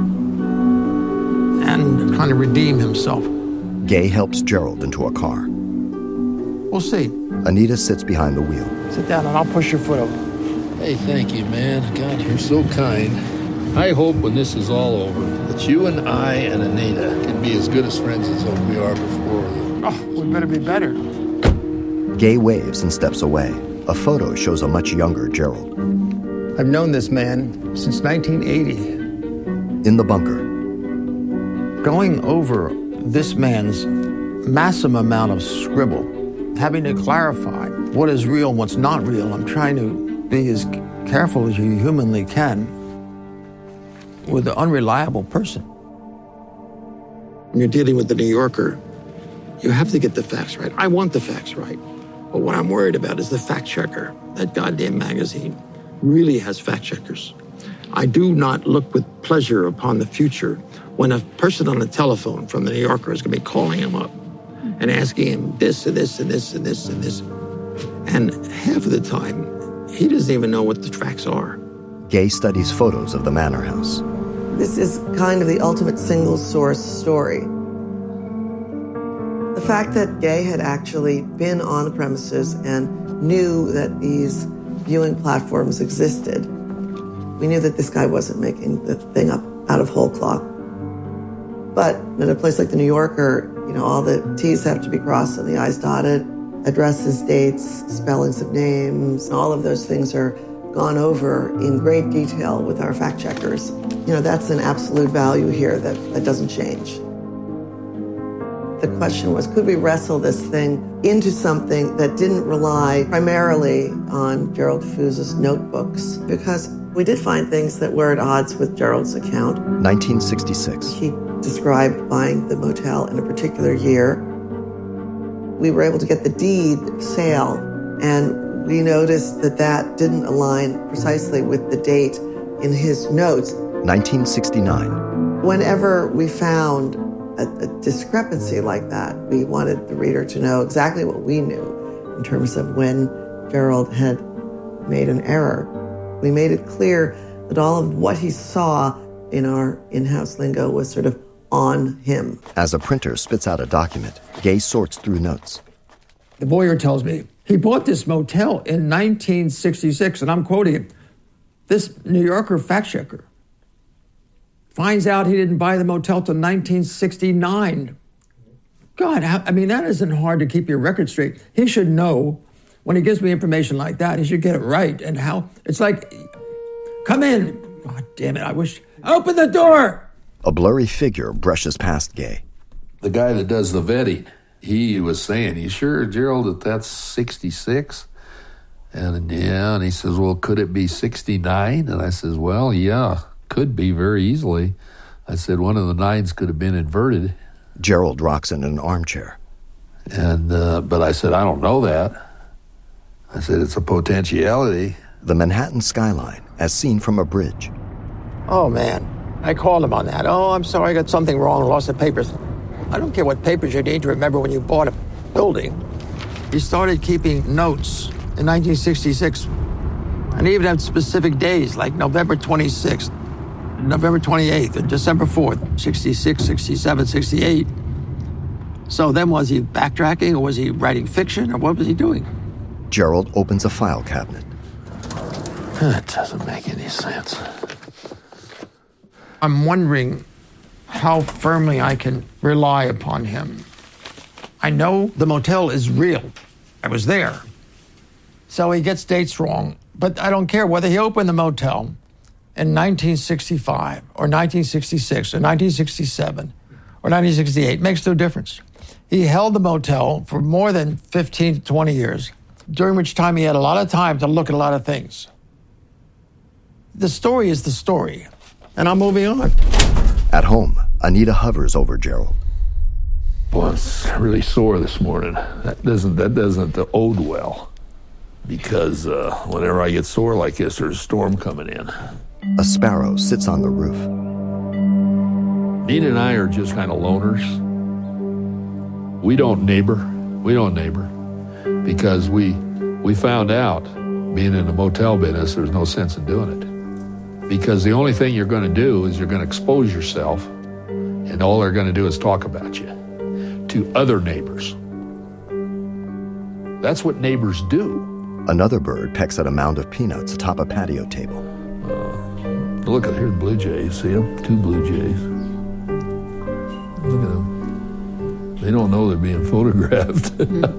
and trying to redeem himself. Gay helps Gerald into a car. We'll see. Anita sits behind the wheel. Sit down and I'll push your foot over. Hey, thank you, man. God, you're so kind. I hope when this is all over that you and I and Anita can be as good as friends as we are before. Oh, we better be better. Gay waves and steps away. A photo shows a much younger Gerald. I've known this man since nineteen eighty. In the bunker. Going over this man's massive amount of scribble, having to clarify what is real and what's not real. I'm trying to be as careful as you humanly can with an unreliable person. When you're dealing with the New Yorker, you have to get the facts right. I want the facts right. But what I'm worried about is the fact checker. That goddamn magazine really has fact checkers. I do not look with pleasure upon the future when a person on the telephone from the New Yorker is going to be calling him up and asking him this and this and this and this and this. And half of the time, he doesn't even know what the facts are. Gay studies photos of the Manor House. This is kind of the ultimate single source story. The fact that Gay had actually been on the premises and knew that these viewing platforms existed, we knew that this guy wasn't making the thing up out of whole cloth. But in a place like the New Yorker, you know, all the T's have to be crossed and the I's dotted, addresses, dates, spellings of names, all of those things are gone over in great detail with our fact checkers. You know, that's an absolute value here that, that doesn't change. The question was, could we wrestle this thing into something that didn't rely primarily on Gerald Foos's notebooks? Because we did find things that were at odds with Gerald's account. nineteen sixty-six. He described buying the motel in a particular year. We were able to get the deed of sale, and we noticed that that didn't align precisely with the date in his notes. nineteen sixty-nine. Whenever we found a, a discrepancy like that, we wanted the reader to know exactly what we knew in terms of when Gerald had made an error. We made it clear that all of what he saw in our in-house lingo was sort of on him. As a printer spits out a document, Gay sorts through notes. The Voyeur tells me he bought this motel in nineteen sixty-six, and I'm quoting him. This New Yorker fact checker finds out he didn't buy the motel till nineteen sixty-nine. God, how, I mean, that isn't hard to keep your record straight. He should know when he gives me information like that, he should get it right. And how, it's like, come in. God damn it, I wish, open the door. A blurry figure brushes past Gay. The guy that does the vetting, he was saying, you sure, Gerald, that that's sixty-six? And yeah, and he says, well, could it be sixty-nine? And I says, well, yeah, could be very easily. I said, one of the nines could have been inverted. Gerald rocks in an armchair. And, uh, but I said, I don't know that. I said, it's a potentiality. The Manhattan skyline, as seen from a bridge. Oh, man. I called him on that. Oh, I'm sorry, I got something wrong, lost the papers. I don't care what papers you need to remember when you bought a building. He started keeping notes in nineteen sixty-six, and he even had specific days, like November twenty-sixth, November twenty-eighth, and December fourth, sixty-six, sixty-seven, sixty-eight. So then was he backtracking, or was he writing fiction, or what was he doing? Gerald opens a file cabinet. That doesn't make any sense. I'm wondering how firmly I can rely upon him. I know the motel is real. I was there. So he gets dates wrong, but I don't care whether he opened the motel in nineteen sixty-five or nineteen sixty-six or nineteen sixty-seven or nineteen sixty-eight. Makes no difference. He held the motel for more than fifteen to twenty years, during which time he had a lot of time to look at a lot of things. The story is the story, and I'm moving on. At home, Anita hovers over Gerald. Well, I'm really sore this morning. That doesn't that doesn't ode well. Because uh, whenever I get sore like this, there's a storm coming in. A sparrow sits on the roof. Nina and I are just kind of loners. We don't neighbor. We don't neighbor. Because we we found out, being in the motel business, there's no sense in doing it. Because the only thing you're going to do is you're going to expose yourself, and all they're going to do is talk about you to other neighbors. That's what neighbors do. Another bird pecks at a mound of peanuts atop a patio table. Uh, look at here, the blue jays. See them? Two blue jays. Look at them. They don't know they're being photographed.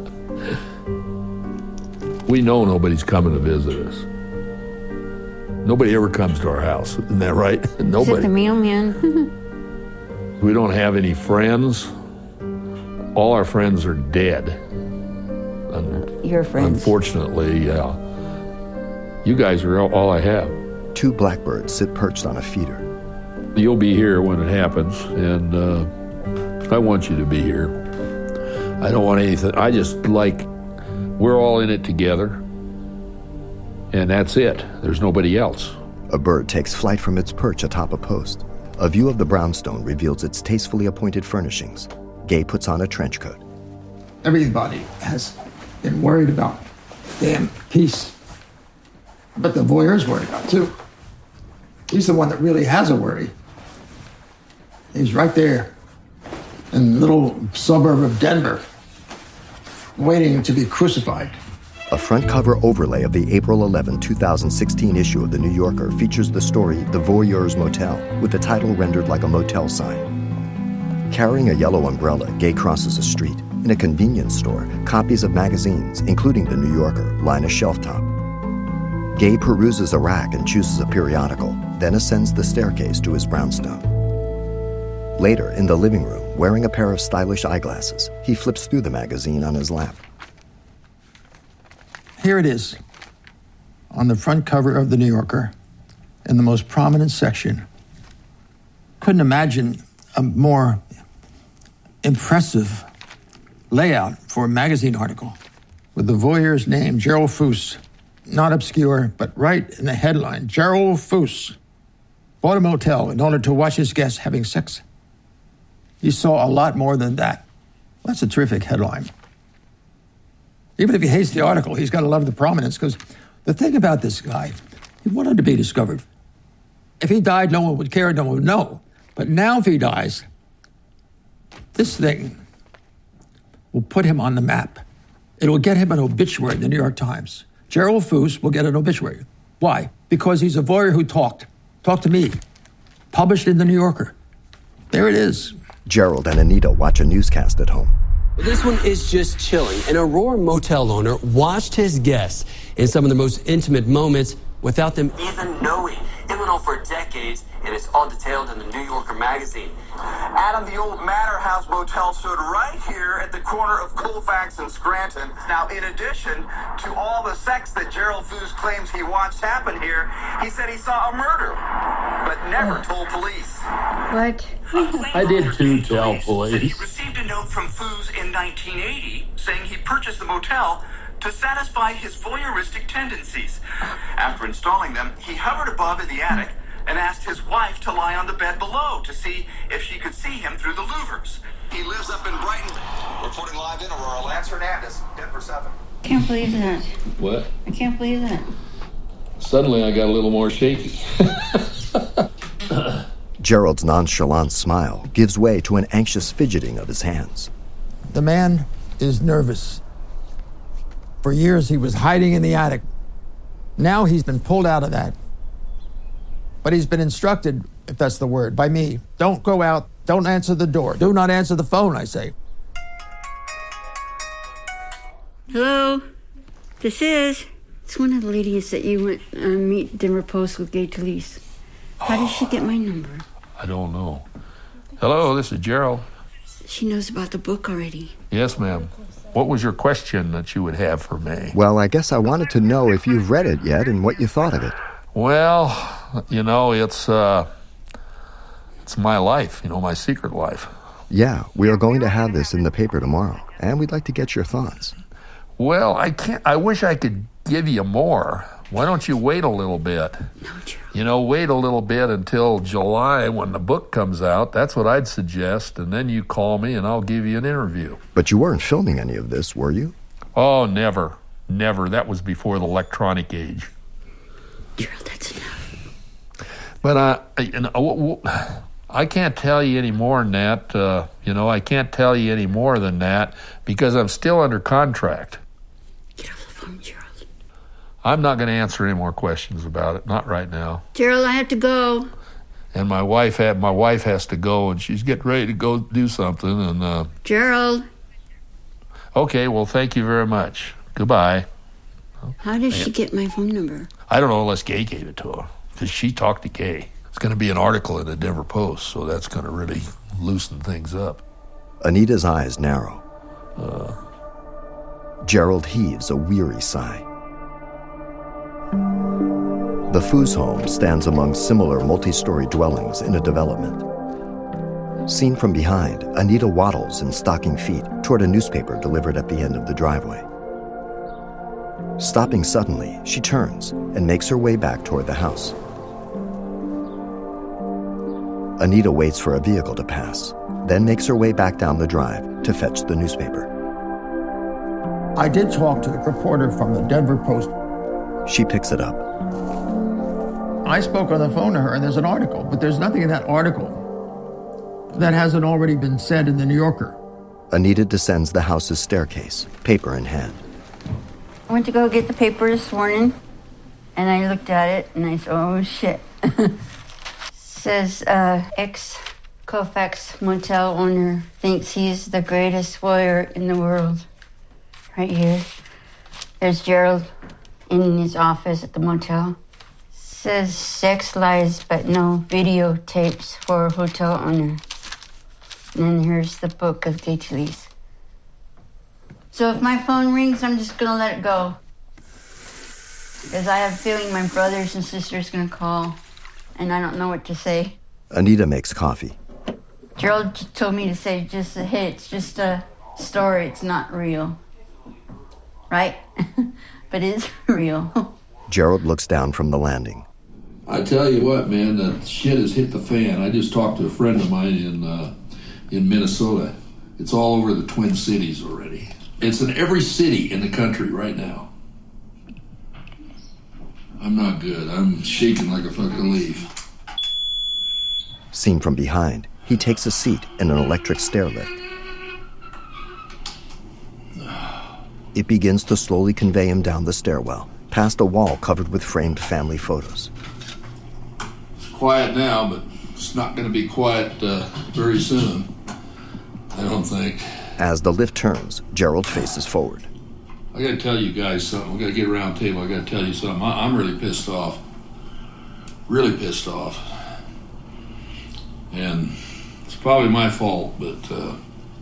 We know nobody's coming to visit us. Nobody ever comes to our house. Isn't that right? Nobody. Except the mailman. We don't have any friends. All our friends are dead. Your friends. Unfortunately, yeah. You guys are all I have. Two blackbirds sit perched on a feeder. You'll be here when it happens, and uh, I want you to be here. I don't want anything. I just like, we're all in it together, and that's it. There's nobody else. A bird takes flight from its perch atop a post. A view of the brownstone reveals its tastefully appointed furnishings. Gay puts on a trench coat. Everybody has been worried about damn peace. But the Voyeur's worried about too. He's the one that really has a worry. He's right there in the little suburb of Denver, waiting to be crucified. A front cover overlay of the April eleventh, two thousand sixteen issue of The New Yorker features the story The Voyeur's Motel, with the title rendered like a motel sign. Carrying a yellow umbrella, Gay crosses a street. In a convenience store, copies of magazines, including The New Yorker, line a shelf top. Gay peruses a rack and chooses a periodical, then ascends the staircase to his brownstone. Later, in the living room, wearing a pair of stylish eyeglasses, he flips through the magazine on his lap. Here it is, on the front cover of The New Yorker, in the most prominent section. Couldn't imagine a more impressive layout for a magazine article, with the Voyeur's name, Gerald Foos, not obscure, but right in the headline. Gerald Foos bought a motel in order to watch his guests having sex. He saw a lot more than that. That's a terrific headline. Even if he hates the article, he's got to love the prominence, because the thing about this guy, he wanted to be discovered. If he died, no one would care, no one would know. But now if he dies, This thing will put him on the map. It will get him an obituary in the New York Times. Gerald Foos will get an obituary. Why? Because he's a voyeur who talked. Talked to me. Published in the New Yorker. There it is. Gerald and Anita watch a newscast at home. This one is just chilling. An Aurora motel owner watched his guests in some of the most intimate moments without them even knowing. It went on for decades, and it's all detailed in the New Yorker magazine. Adam, the old Manor House Motel stood right here at the corner of Colfax and Scranton. Now, in addition to all the sex that Gerald Foos claims he watched happen here, he said he saw a murder, but never told police. What? I did too tell police. He received a note from Foos in nineteen eighty saying he purchased the motel to satisfy his voyeuristic tendencies. After installing them, he hovered above in the attic and asked his wife to lie on the bed below to see if she could see him through the louvers. He lives up in Brighton. Reporting live in Aurora, Lance Hernandez, Denver seven. Can't believe that. What? I can't believe that. Suddenly I got a little more shaky. Gerald's nonchalant smile gives way to an anxious fidgeting of his hands. The man is nervous. For years, he was hiding in the attic. Now he's been pulled out of that. But he's been instructed, if that's the word, by me. Don't go out. Don't answer the door. Do not answer the phone, I say. Hello? This is... It's one of the ladies that you went uh, meet Denver Post with Gay Talese. How did she get my number? I don't know. Hello, this is Gerald. She knows about the book already. Yes, ma'am. What was your question that you would have for me? Well, I guess I wanted to know if you've read it yet and what you thought of it. Well, you know, it's uh, it's my life, you know, my secret life. Yeah, we are going to have this in the paper tomorrow, and we'd like to get your thoughts. Well, I can't. I wish I could give you more. Why don't you wait a little bit? No, Gerald. You know, wait a little bit until July when the book comes out. That's what I'd suggest, and then you call me and I'll give you an interview. But you weren't filming any of this, were you? Oh, never. Never. That was before the electronic age. Gerald, that's enough. But uh, you know, I can't tell you any more than that. Uh, you know, I can't tell you any more than that because I'm still under contract. Get off the phone, Gerald. I'm not going to answer any more questions about it. Not right now. Gerald, I have to go. And my wife had my wife has to go, and she's getting ready to go do something. And uh, Gerald. Okay, well, thank you very much. Goodbye. How did she get my phone number? I don't know unless Gay gave it to her, because she talked to Gay. It's going to be an article in the Denver Post, so that's going to really loosen things up. Anita's eyes narrow. Uh, Gerald heaves a weary sigh. The Foos home stands among similar multi-story dwellings in a development. Seen from behind, Anita waddles in stocking feet toward a newspaper delivered at the end of the driveway. Stopping suddenly, she turns and makes her way back toward the house. Anita waits for a vehicle to pass, then makes her way back down the drive to fetch the newspaper. I did talk to the reporter from the Denver Post. She picks it up. I spoke on the phone to her, and there's an article, but there's nothing in that article that hasn't already been said in the New Yorker. Anita descends the house's staircase, paper in hand. I went to go get the paper this morning, and I looked at it, and I said, oh, shit. Says, uh, ex-Colfax motel owner thinks he's the greatest voyeur in the world. Right here. There's Gerald in his office at the motel. Says sex lies, but no videotapes for a hotel owner. And then here's the book of Gay Talese. So if my phone rings, I'm just gonna let it go. Because I have a feeling my brothers and sisters are gonna call, and I don't know what to say. Anita makes coffee. Gerald told me to say just, hey, it's just a story, it's not real. Right? But it is real. Gerald looks down from the landing. I tell you what, man, that shit has hit the fan. I just talked to a friend of mine in uh, in Minnesota. It's all over the Twin Cities already. It's in every city in the country right now. I'm not good. I'm shaking like a fucking leaf. Seen from behind, he takes a seat in an electric stair lift. It begins to slowly convey him down the stairwell, past a wall covered with framed family photos. It's quiet now, but it's not going to be quiet uh, very soon, I don't think. As the lift turns, Gerald faces forward. I got to tell you guys something. We got to get around the table. I got to tell you something. I- I'm really pissed off. Really pissed off. And it's probably my fault, but... Uh,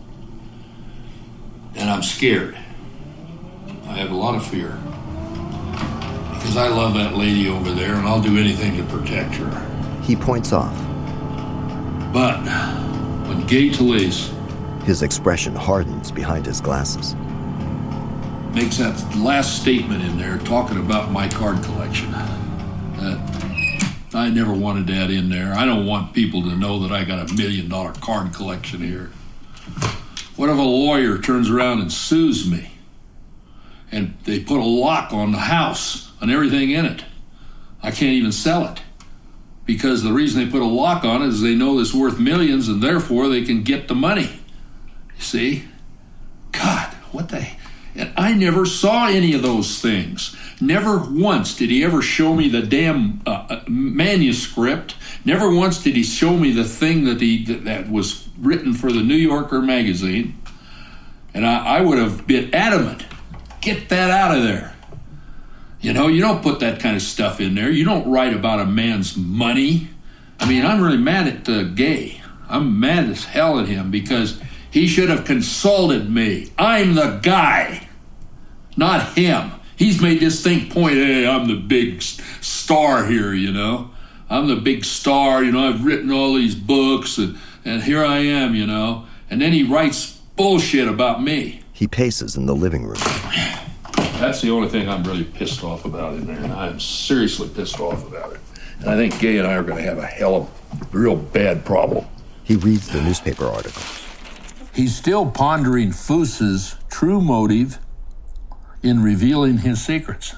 and I'm scared. I have a lot of fear. Because I love that lady over there, and I'll do anything to protect her. He points off. But when Gay Talese... His expression hardens behind his glasses. Makes that last statement in there talking about my card collection. That, I never wanted that in there. I don't want people to know that I got a million dollar card collection here. What if a lawyer turns around and sues me? And they put a lock on the house and everything in it. I can't even sell it. Because the reason they put a lock on it is they know it's worth millions and therefore they can get the money. You see? God, what the... And I never saw any of those things. Never once did he ever show me the damn uh, manuscript. Never once did he show me the thing that he that, that was written for the New Yorker magazine. And I, I would have been adamant. Get that out of there. You know, you don't put that kind of stuff in there. You don't write about a man's money. I mean, I'm really mad at uh, Gay. I'm mad as hell at him because he should have consulted me. I'm the guy, not him. He's made this thing point, hey, I'm the big star here, you know. I'm the big star, you know, I've written all these books, and, and here I am, you know. And then he writes bullshit about me. He paces in the living room. That's the only thing I'm really pissed off about in there, and I'm seriously pissed off about it. And I think Gay and I are going to have a hell of a real bad problem. He reads the newspaper article. He's still pondering Foos's true motive in revealing his secrets.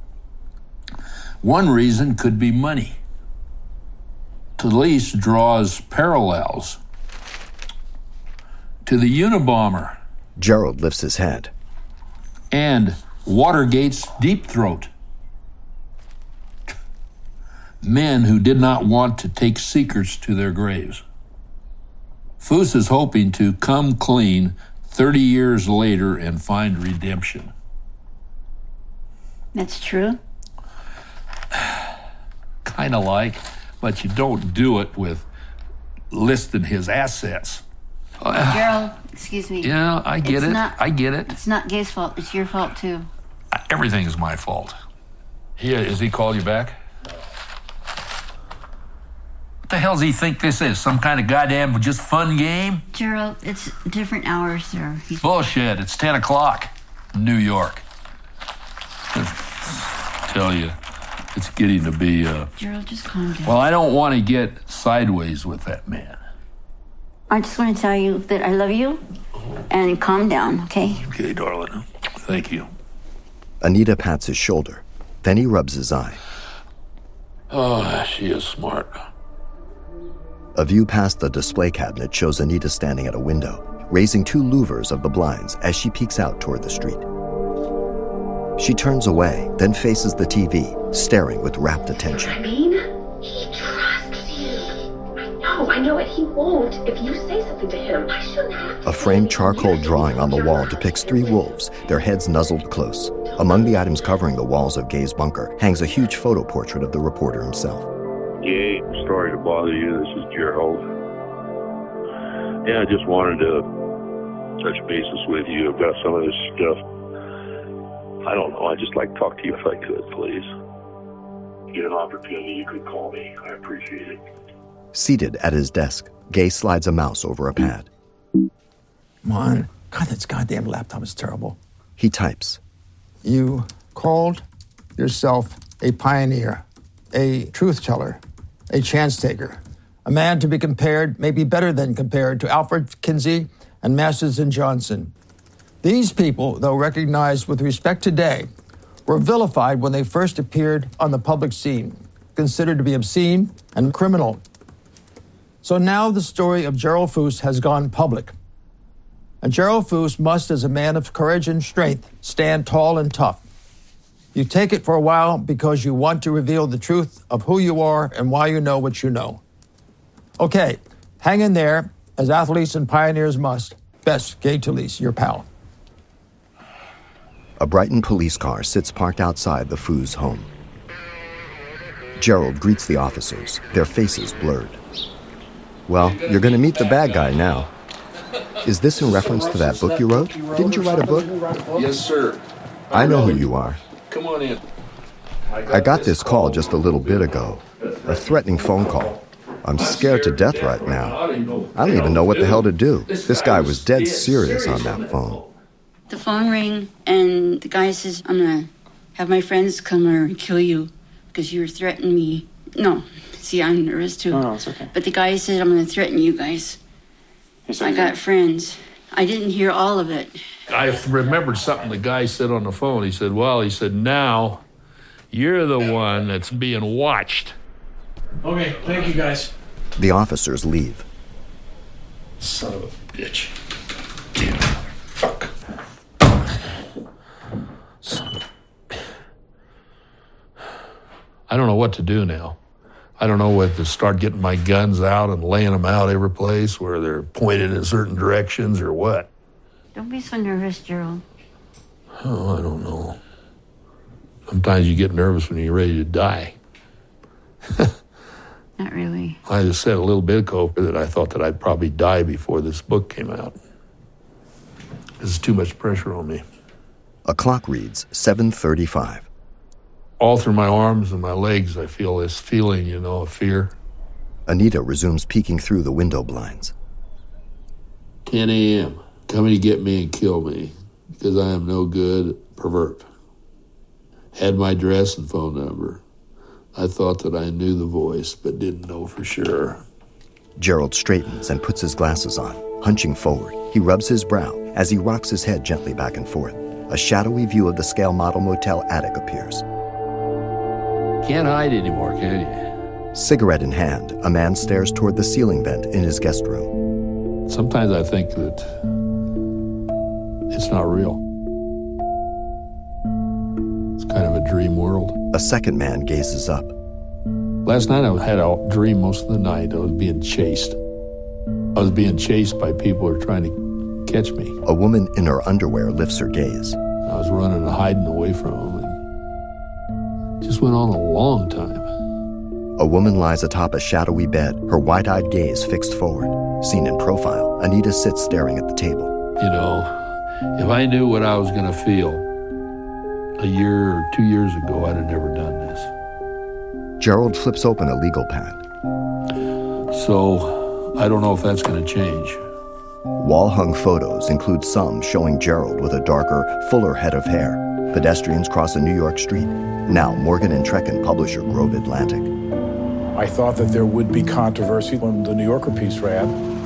One reason could be money. Talese draws parallels to the Unabomber. Gerald lifts his head. And Watergate's Deep Throat. Men who did not want to take secrets to their graves. Foos is hoping to come clean thirty years later and find redemption. That's true? Kind of like, but you don't do it with listing his assets. Gerald, excuse me. Yeah, I get It's it. not- I get it. It's not Gay's fault. It's your fault, too. Everything is my fault. He, has he called you back? What the hell does he think this is? Some kind of goddamn just fun game? Gerald, it's different hours, sir. He's... Bullshit. It's ten o'clock in New York. Tell you, it's getting to be... Uh... Gerald, just calm down. Well, I don't want to get sideways with that man. I just want to tell you that I love you, and calm down, okay? Okay, darling. Thank you. Anita pats his shoulder. Then he rubs his eye. Oh, she is smart. A view past the display cabinet shows Anita standing at a window, raising two louvers of the blinds as she peeks out toward the street. She turns away, then faces the T V, staring with rapt attention. I mean, he trusts you. I know, I know it. He won't if you say something to him. I shouldn't have. A framed charcoal drawing on the wall depicts three wolves, their heads nuzzled close. Among the items covering the walls of Gay's bunker hangs a huge photo portrait of the reporter himself. Gay, sorry to bother you. This is Gerald. Yeah, I just wanted to touch bases with you about some of this stuff. I don't know. I'd just like to talk to you if I could, please. Get an opportunity, you could call me. I appreciate it. Seated at his desk, Gay slides a mouse over a pad. Come on. God, this goddamn laptop is terrible. He types. You called yourself a pioneer, a truth teller, a chance taker, a man to be compared, maybe better than compared, to Alfred Kinsey and Masters and Johnson. These people, though recognized with respect today, were vilified when they first appeared on the public scene, considered to be obscene and criminal. So now the story of Gerald Foos has gone public. And Gerald Foos must, as a man of courage and strength, stand tall and tough. You take it for a while because you want to reveal the truth of who you are and why you know what you know. Okay, hang in there, as athletes and pioneers must. Best, Gay Talese, your pal. A Brighton police car sits parked outside the Foos home. Gerald greets the officers, their faces blurred. Well, you're going to meet the bad guy now. Is this in reference to that book you wrote? Didn't you write a book? Yes, sir. I know who you are. Come on in. I got this call just a little bit ago. A threatening phone call. I'm scared to death right now. I don't even know what the hell to do. This guy was dead serious on that phone. The phone rang, and the guy says, I'm going to have my friends come over and kill you because you were threatening me. No, see, I'm nervous too. No, no, it's okay. But the guy said, I'm going to threaten you guys. I got friends. I didn't hear all of it. I remembered something the guy said on the phone. He said, well, he said, now you're the one that's being watched. Okay, thank you, guys. The officers leave. Son of a bitch. Damn, fuck. Son of a... I don't know what to do now. I don't know whether to start getting my guns out and laying them out every place where they're pointed in certain directions or what. Don't be so nervous, Gerald. Oh, I don't know. Sometimes you get nervous when you're ready to die. Not really. I just said a little bit ago that I thought that I'd probably die before this book came out. This is too much pressure on me. A clock reads seven thirty-five. All through my arms and my legs, I feel this feeling, you know, of fear. Anita resumes peeking through the window blinds. ten a.m. Coming to get me and kill me because I am no good pervert. Had my address and phone number. I thought that I knew the voice, but didn't know for sure. Gerald straightens and puts his glasses on. Hunching forward, he rubs his brow as he rocks his head gently back and forth. A shadowy view of the Scale Model Motel attic appears. Can't hide anymore, can you? Cigarette in hand, a man stares toward the ceiling vent in his guest room. Sometimes I think that it's not real. It's kind of a dream world. A second man gazes up. Last night I had a dream most of the night. I was being chased. I was being chased by people who were trying to catch me. A woman in her underwear lifts her gaze. I was running and hiding away from them. It just went on a long time. A woman lies atop a shadowy bed, her wide-eyed gaze fixed forward. Seen in profile, Anita sits staring at the table. You know, if I knew what I was going to feel a year or two years ago, I'd have never done this. Gerald flips open a legal pad. So, I don't know if that's going to change. Wall-hung photos include some showing Gerald with a darker, fuller head of hair. Pedestrians cross a New York street. Now, Morgan and Trecken publisher Grove Atlantic. I thought that there would be controversy when the New Yorker piece ran.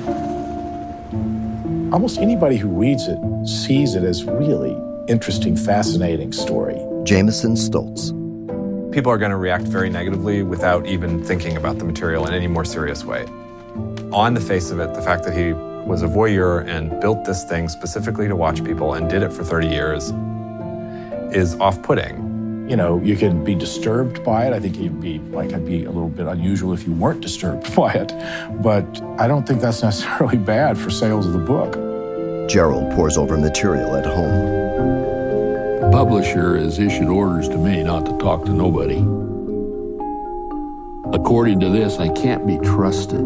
Almost anybody who reads it sees it as really interesting, fascinating story. Jameson Stoltz. People are going to react very negatively without even thinking about the material in any more serious way. On the face of it, the fact that he was a voyeur and built this thing specifically to watch people and did it for thirty years is off-putting. You know, you can be disturbed by it. I think you'd be, like, it'd be a little bit unusual if you weren't disturbed by it. But I don't think that's necessarily bad for sales of the book. Gerald pores over material at home. The publisher has issued orders to me not to talk to nobody. According to this, I can't be trusted.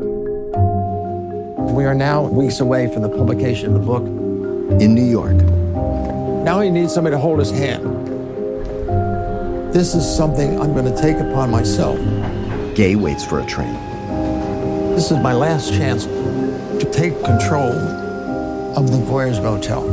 We are now weeks away from the publication of the book. In New York. Now he needs somebody to hold his hand. This is something I'm going to take upon myself. Gay waits for a train. This is my last chance to take control of the Voyeurs Motel.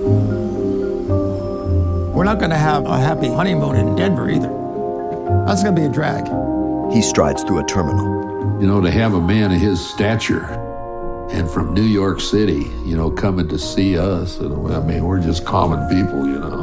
We're not going to have a happy honeymoon in Denver either. That's going to be a drag. He strides through a terminal. You know, to have a man of his stature and from New York City, you know, coming to see us, and, I mean, we're just common people, you know.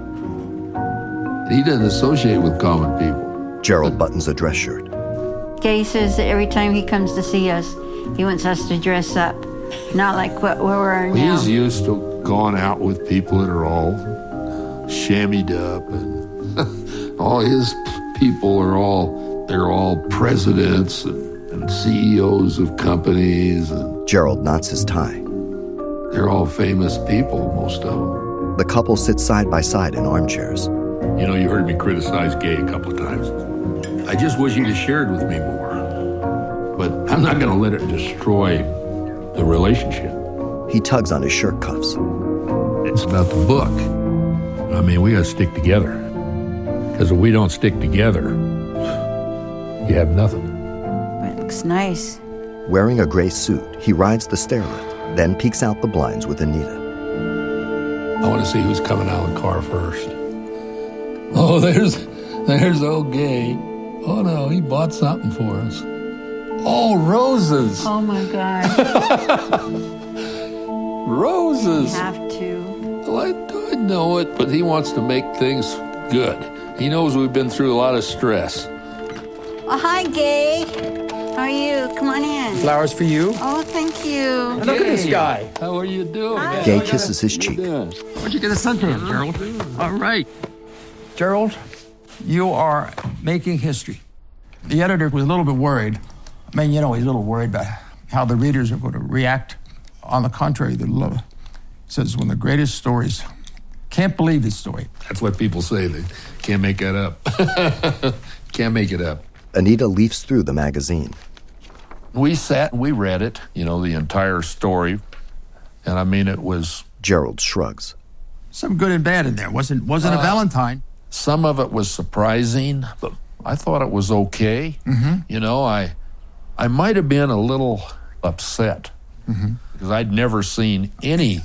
He doesn't associate with common people. Gerald buttons a dress shirt. Gay says that every time he comes to see us, he wants us to dress up Not like what where we're now. He's used to going out with people that are all shammied up, and all his people are all, they're all presidents and, and C E Os of companies. And Gerald knots his tie. They're all famous people, most of them. The couple sits side by side in armchairs. You know, you heard me criticize Gay a couple of times. I just wish he'd have shared with me more. But I'm not going to let it destroy the relationship. He tugs on his shirt cuffs. It's about the book. I mean, we got to stick together. Because if we don't stick together, you have nothing. It looks nice. Wearing a gray suit, he rides the stair lift, then peeks out the blinds with Anita. I want to see who's coming out of the car first. Oh, there's, there's old Gay. Oh no, he bought something for us. Oh, roses. Oh my God. Roses. You have to. Well, I, I know it, but he wants to make things good. He knows we've been through a lot of stress. Oh, hi, Gay. How are you? Come on in. Flowers for you. Oh, thank you. Look at this guy. How are you doing? Hi. Gay kisses his cheek. Where'd you get a suntan, Gerald? All right. Gerald, you are making history. The editor was a little bit worried. I mean, you know, he's a little worried about how the readers are going to react. On the contrary, they love it. Says one of the greatest stories. Can't believe this story. That's what people say. They can't make that up. Can't make it up. Anita leafs through the magazine. We sat and we read it, you know, the entire story. And I mean, it was... Gerald shrugs. Some good and bad in there. Wasn't wasn't uh, a Valentine. Some of it was surprising, but I thought it was okay. Mm-hmm. You know, I I might have been a little upset mm-hmm. because I'd never seen any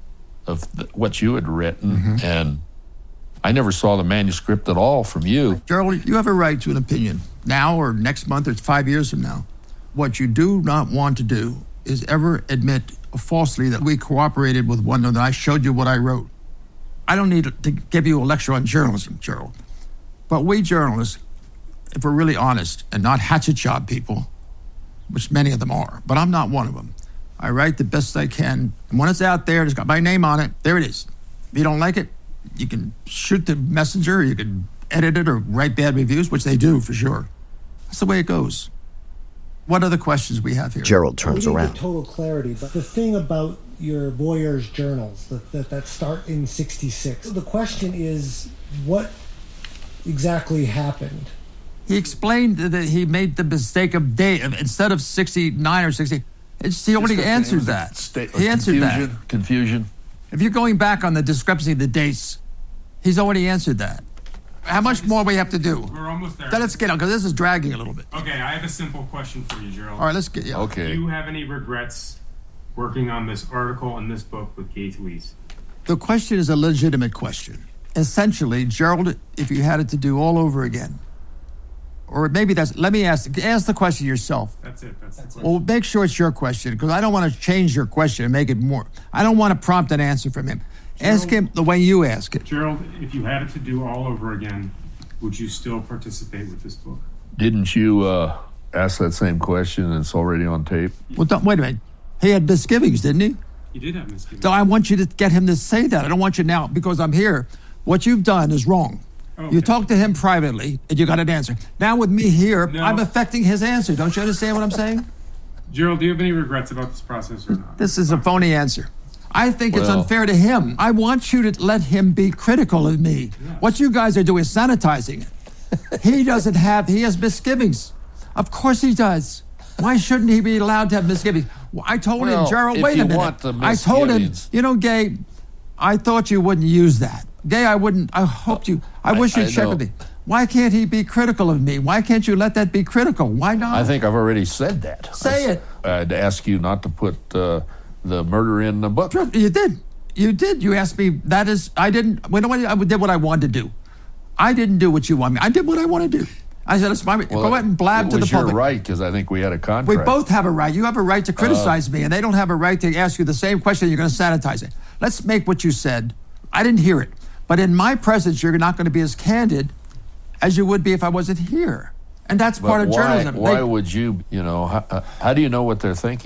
of the, what you had written, mm-hmm. and I never saw the manuscript at all from you. Gerald, you have a right to an opinion, now or next month or five years from now. What you do not want to do is ever admit falsely that we cooperated with one another. I showed you what I wrote. I don't need to give you a lecture on journalism, Gerald. But we journalists, if we're really honest and not hatchet job people, which many of them are, but I'm not one of them. I write the best I can. And when it's out there, it's got my name on it. There it is. If you don't like it, you can shoot the messenger, you can edit it or write bad reviews, which they do for sure. That's the way it goes. What other questions we have here? Gerald turns we around. Total clarity, but the thing about your Voyeur's journals that, that, that start in sixty-six, the question is, what exactly happened? He explained that he made the mistake of date. Instead of sixty-nine or sixty, it's, he already answered that. State, he answered confusion, that. Confusion. If you're going back on the discrepancy of the dates, he's already answered that. How much more we have to do? We're almost there. Then let's get on, because this is dragging a little bit. Okay, I have a simple question for you, Gerald. All right, let's get, yeah. Okay. Do you have any regrets working on this article and this book with Gay Tweez? The question is a legitimate question. Essentially, Gerald, if you had it to do all over again, or maybe that's, let me ask, ask the question yourself. That's it, that's the question. Well, make sure it's your question, because I don't want to change your question and make it more. I don't want to prompt an answer from him. Gerald, ask him the way you ask it. Gerald, if you had it to do all over again, would you still participate with this book? Didn't you uh, ask that same question and it's already on tape? Well, don't, wait a minute. He had misgivings, didn't he? He did have misgivings. So I want you to get him to say that. I don't want you now, because I'm here. What you've done is wrong. Okay. You talked to him privately, and you got an answer. Now with me here, no. I'm affecting his answer. Don't you understand what I'm saying? Gerald, do you have any regrets about this process or not? This is a phony answer. I think well, it's unfair to him. I want you to let him be critical of me. Yes. What you guys are doing is sanitizing it. He doesn't have, he has misgivings. Of course he does. Why shouldn't he be allowed to have misgivings? I told well, him, Gerald, wait a minute. I told him, you know, Gay, I thought you wouldn't use that. Gay, I wouldn't, I hoped you, I, I wish you'd check with me. Why can't he be critical of me? Why can't you let that be critical? Why not? I think I've already said that. Say I, it. I'd ask you not to put uh, the murder in the book. You did. You did. You asked me, that is, I didn't, when I did what I wanted to do. I didn't do what you want me. I did what I want to do. I said, it's my, well, go ahead and blab to the public. It was your right, because I think we had a contract. We both have a right. You have a right to criticize uh, me, and they don't have a right to ask you the same question. You're going to sanitize it. Let's make what you said. I didn't hear it. But in my presence, you're not going to be as candid as you would be if I wasn't here. And that's part of why, journalism. Why they, would you, you know, how, how do you know what they're thinking?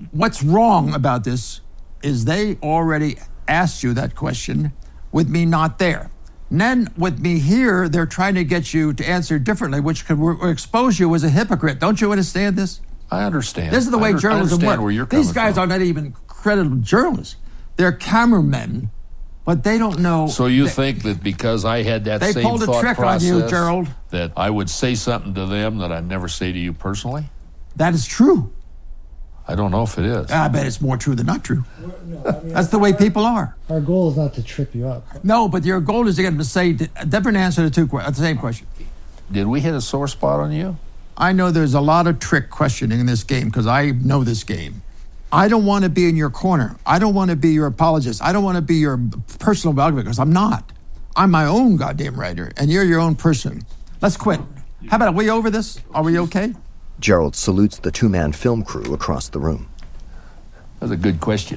What's wrong about this is they already asked you that question with me not there. And then with me here, they're trying to get you to answer differently, which could re- expose you as a hypocrite. Don't you understand this? I understand. This is the way I under- journalism I understand works. where you're coming These guys from. are not even credible journalists. They're cameramen, but they don't know. So you they, think that because I had that they same pulled a thought trick process, on you, Gerald, that I would say something to them that I'd never say to you personally? That is true. I don't know if it is. I bet it's more true than not true. No, I mean, That's the way people are. Our goal is not to trip you up. No, but your goal is to get them to say a different answer to two que- the same question. Did we hit a sore spot on you? I know there's a lot of trick questioning in this game because I know this game. I don't want to be in your corner. I don't want to be your apologist. I don't want to be your personal biographer because I'm not. I'm my own goddamn writer, and you're your own person. Let's quit. How about, are we over this? Are we okay? Gerald salutes the two-man film crew across the room. That's a good question.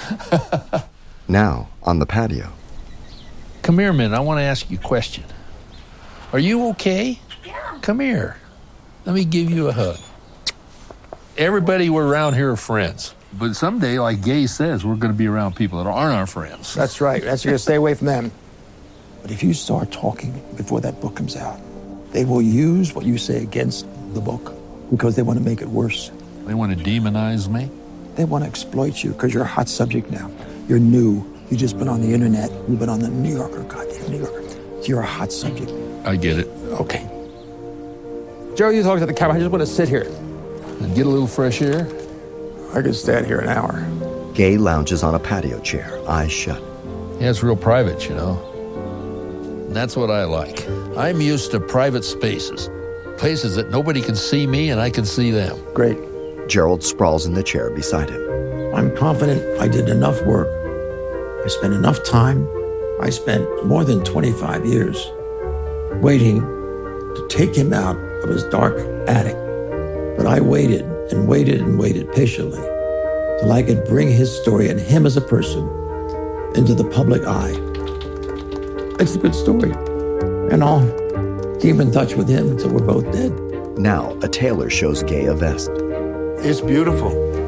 Now, on the patio. Come here a minute. I want to ask you a question. Are you okay? Yeah. Come here. Let me give you a hug. Everybody we're around here are friends. But someday, like Gay says, we're going to be around people that aren't our friends. That's right. That's you're going to stay away from them. But if you start talking before that book comes out, they will use what you say against the book because they want to make it worse. They want to demonize me? They want to exploit you because you're a hot subject now. You're new. You've just been on the internet. You've been on the New Yorker, goddamn New Yorker. You're a hot subject. I get it. Okay. Joe, you talk to the camera. I just want to sit here. And get a little fresh air? I could stand here an hour. Gay lounges on a patio chair, eyes shut. Yeah, it's real private, you know. And that's what I like. I'm used to private spaces. Places that nobody can see me and I can see them. Great. Gerald sprawls in the chair beside him. I'm confident I did enough work. I spent enough time. I spent more than twenty-five years waiting to take him out of his dark attic. But I waited and waited and waited patiently till I could bring his story and him as a person into the public eye. It's a good story. And I'll keep in touch with him until we're both dead. Now, a tailor shows Gay a vest. It's beautiful.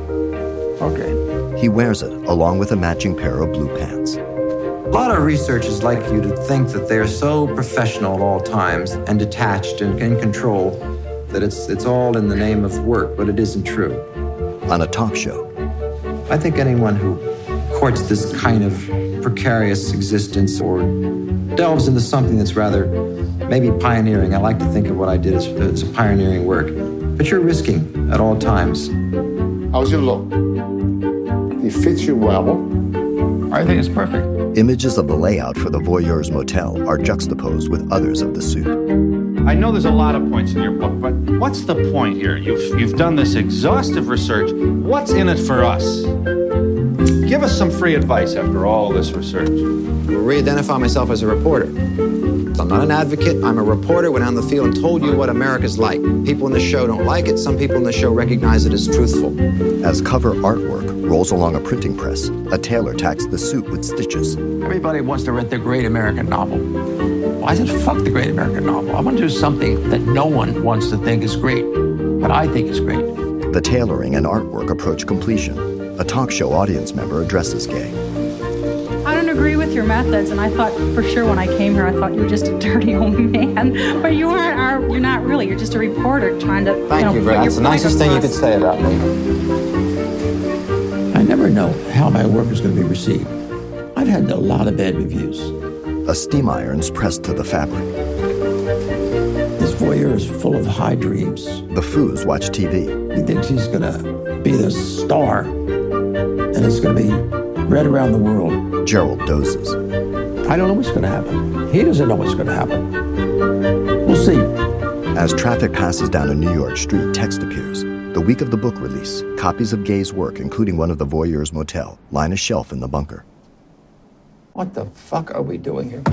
Okay. He wears it, along with a matching pair of blue pants. A lot of researchers like you to think that they're so professional at all times and detached and in control that it's it's all in the name of work, but it isn't true. On a talk show. I think anyone who courts this kind of precarious existence or delves into something that's rather maybe pioneering, I like to think of what I did as, as a pioneering work, but you're risking at all times. How's your look? It fits you well. I think it's perfect. Images of the layout for the Voyeur's Motel are juxtaposed with others of the suit. I know there's a lot of points in your book, but what's the point here? You've, you've done this exhaustive research. What's in it for us? Give us some free advice after all this research. I re-identify myself as a reporter. I'm not an advocate. I'm a reporter, went out in the field and told you what America's like. People in the show don't like it. Some people in the show recognize it as truthful. As cover artwork rolls along a printing press, a tailor tacks the suit with stitches. Everybody wants to read the great American novel. Well, I said, fuck the great American novel. I want to do something that no one wants to think is great, but I think is great. The tailoring and artwork approach completion. A talk show audience member addresses Gay. I don't agree with your methods, and I thought for sure when I came here, I thought you were just a dirty old man. But you aren't. Are, you're not really. You're just a reporter trying to. Thank you, know, you That's the nicest thing you could say about me. I never know how my work is going to be received. I've had a lot of bad reviews. A steam iron's pressed to the fabric. This voyeur is full of high dreams. The Foos watch T V. He thinks he's going to be the star, and it's going to be read around the world. Gerald dozes. I don't know what's going to happen. He doesn't know what's going to happen. We'll see. As traffic passes down a New York street, text appears. The week of the book release, copies of Gay's work, including one of the Voyeur's Motel, line a shelf in the bunker. What the fuck are we doing here?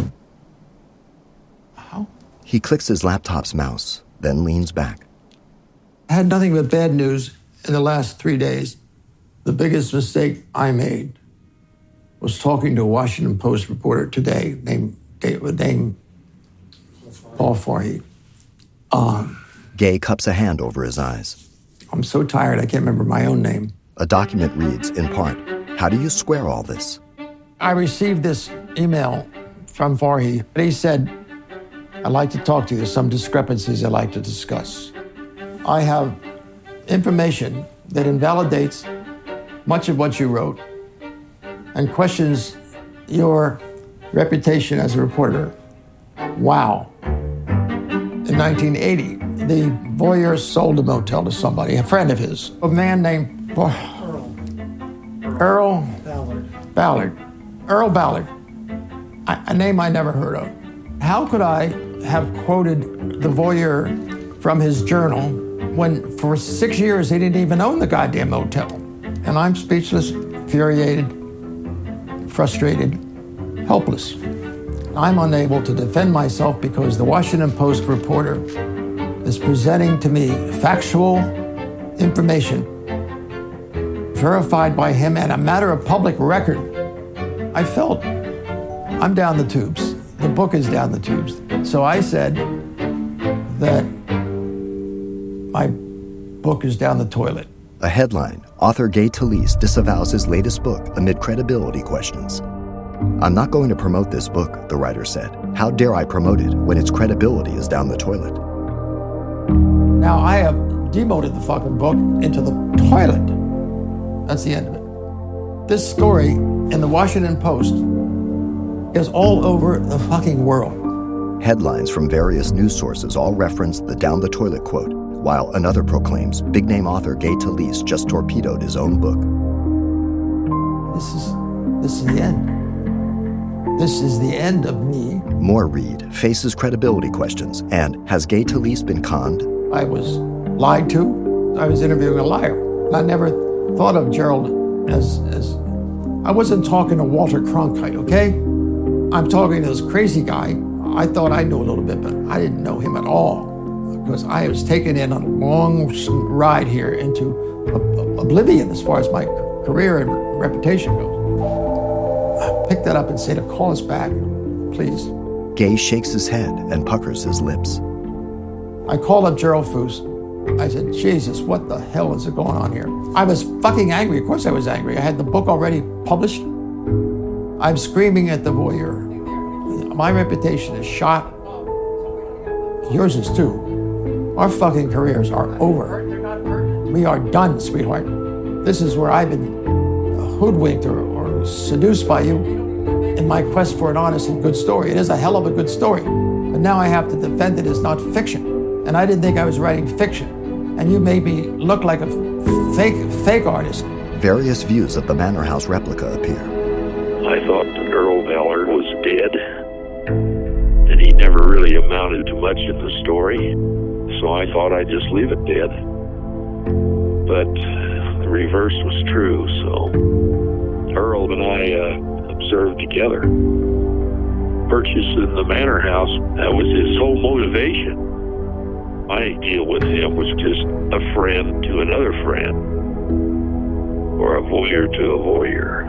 How? He clicks his laptop's mouse, then leans back. I had nothing but bad news in the last three days. The biggest mistake I made was talking to a Washington Post reporter today named, named Paul Farhi. Um, Gay cups a hand over his eyes. I'm so tired I can't remember my own name. A document reads, in part, how do you square all this? I received this email from Farhi. He said, I'd like to talk to you. There's some discrepancies I'd like to discuss. I have information that invalidates much of what you wrote and questions your reputation as a reporter. Wow. In nineteen eighty, the voyeur sold a motel to somebody, a friend of his, a man named Earl. Earl Ballard. Ballard. Earl Ballard. A, a name I never heard of. How could I have quoted the voyeur from his journal when for six years he didn't even own the goddamn motel? And I'm speechless, infuriated, frustrated, helpless. I'm unable to defend myself because the Washington Post reporter is presenting to me factual information verified by him and a matter of public record. I felt I'm down the tubes. The book is down the tubes. So I said that my book is down the toilet. A headline, author Gay Talese disavows his latest book amid credibility questions. I'm not going to promote this book, the writer said. How dare I promote it when its credibility is down the toilet? Now I have demoted the fucking book into the toilet. That's the end of it. This story in the Washington Post is all over the fucking world. Headlines from various news sources all reference the down the toilet quote, while another proclaims big-name author Gay Talese just torpedoed his own book. This is, this is the end. This is the end of me. More read, faces credibility questions, and has Gay Talese been conned? I was lied to. I was interviewing a liar. I never thought of Gerald as, as I wasn't talking to Walter Cronkite, okay? I'm talking to this crazy guy. I thought I knew a little bit, but I didn't know him at all because I was taken in on a long ride here into oblivion as far as my career and reputation goes. I picked that up and said, call us back, please. Gay shakes his head and puckers his lips. I called up Gerald Foos. I said, Jesus, what the hell is going on here? I was fucking angry. Of course I was angry. I had the book already published. I'm screaming at the voyeur. My reputation is shot. Yours is too. Our fucking careers are over. We are done, sweetheart. This is where I've been hoodwinked or, or seduced by you in my quest for an honest and good story. It is a hell of a good story. But now I have to defend it as not fiction. And I didn't think I was writing fiction. And you made me look like a fake, fake artist. Various views of the Manor House replica appear. I thought that Earl Ballard was dead, and he never really amounted to much in the story, so I thought I'd just leave it dead. But the reverse was true, so Earl and I uh, observed together. Purchasing the Manor House, that was his whole motivation. My deal with him was just a friend to another friend, or a voyeur to a voyeur.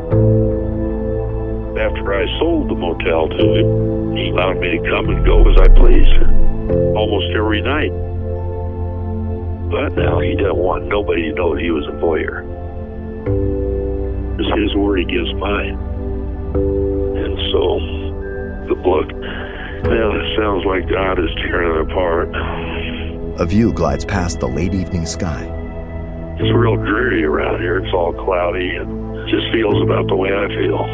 After I sold the motel to him, he allowed me to come and go as I pleased, almost every night. But now he doesn't want nobody to know that he was a voyeur. It's his word against mine. And so, the book, well, it sounds like God is tearing it apart. A view glides past the late evening sky. It's real dreary around here. It's all cloudy and just feels about the way I feel.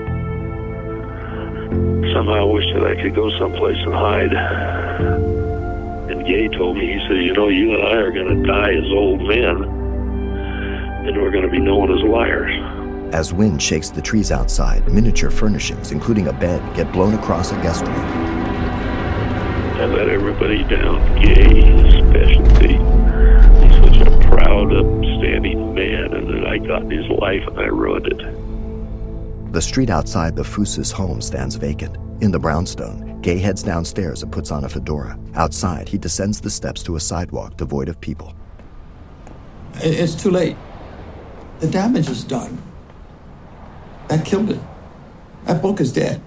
Somehow I wish that I could go someplace and hide. And Gay told me, he said, you know, you and I are going to die as old men, and we're going to be known as liars. As wind shakes the trees outside, miniature furnishings, including a bed, get blown across a guest room. I let everybody down. Gay, specialty. He's such a proud, upstanding man, and then I got his life and I ruined it. The street outside the Fooses' home stands vacant. In the brownstone, Gay heads downstairs and puts on a fedora. Outside, he descends the steps to a sidewalk devoid of people. It's too late. The damage is done. That killed it. That book is dead.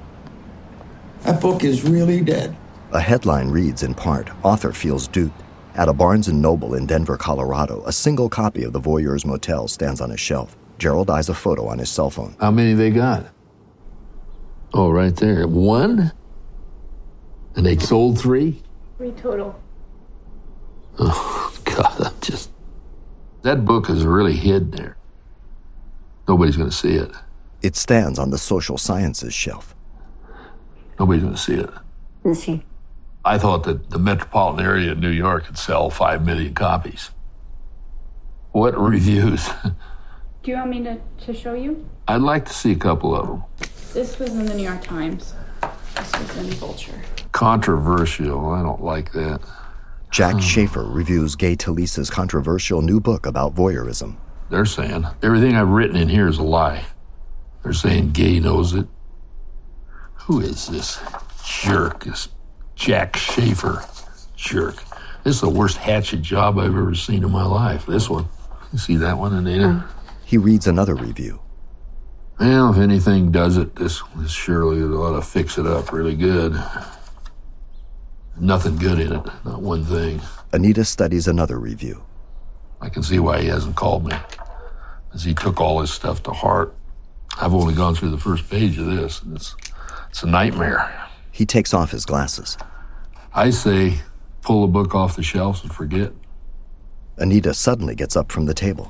That book is really dead. A headline reads in part, author feels duped, At a Barnes and Noble in Denver, Colorado, a single copy of The Voyeur's Motel stands on a shelf. Gerald eyes a photo on his cell phone. How many they got? Oh, right there. One? And they sold three? Three total. Oh, God, I'm just... That book is really hid there. Nobody's going to see it. It stands on the social sciences shelf. Nobody's going to see it. Let's see. I thought that the metropolitan area of New York could sell five million copies. What reviews? Do you want me to, to show you? I'd like to see a couple of them. This was in the New York Times. This was in Vulture. Controversial. I don't like that. Jack Schaefer reviews Gay Talese's controversial new book about voyeurism. They're saying everything I've written in here is a lie. They're saying Gay knows it. Who is this jerk, this Jack Schaefer jerk? This is the worst hatchet job I've ever seen in my life, this one. You see that one, Anita? He reads another review. Well, if anything does it, this, this surely ought to fix it up really good. Nothing good in it, not one thing. Anita studies another review. I can see why he hasn't called me, because he took all his stuff to heart. I've only gone through the first page of this, and it's, it's a nightmare. He takes off his glasses. I say, pull the book off the shelves and forget. Anita suddenly gets up from the table.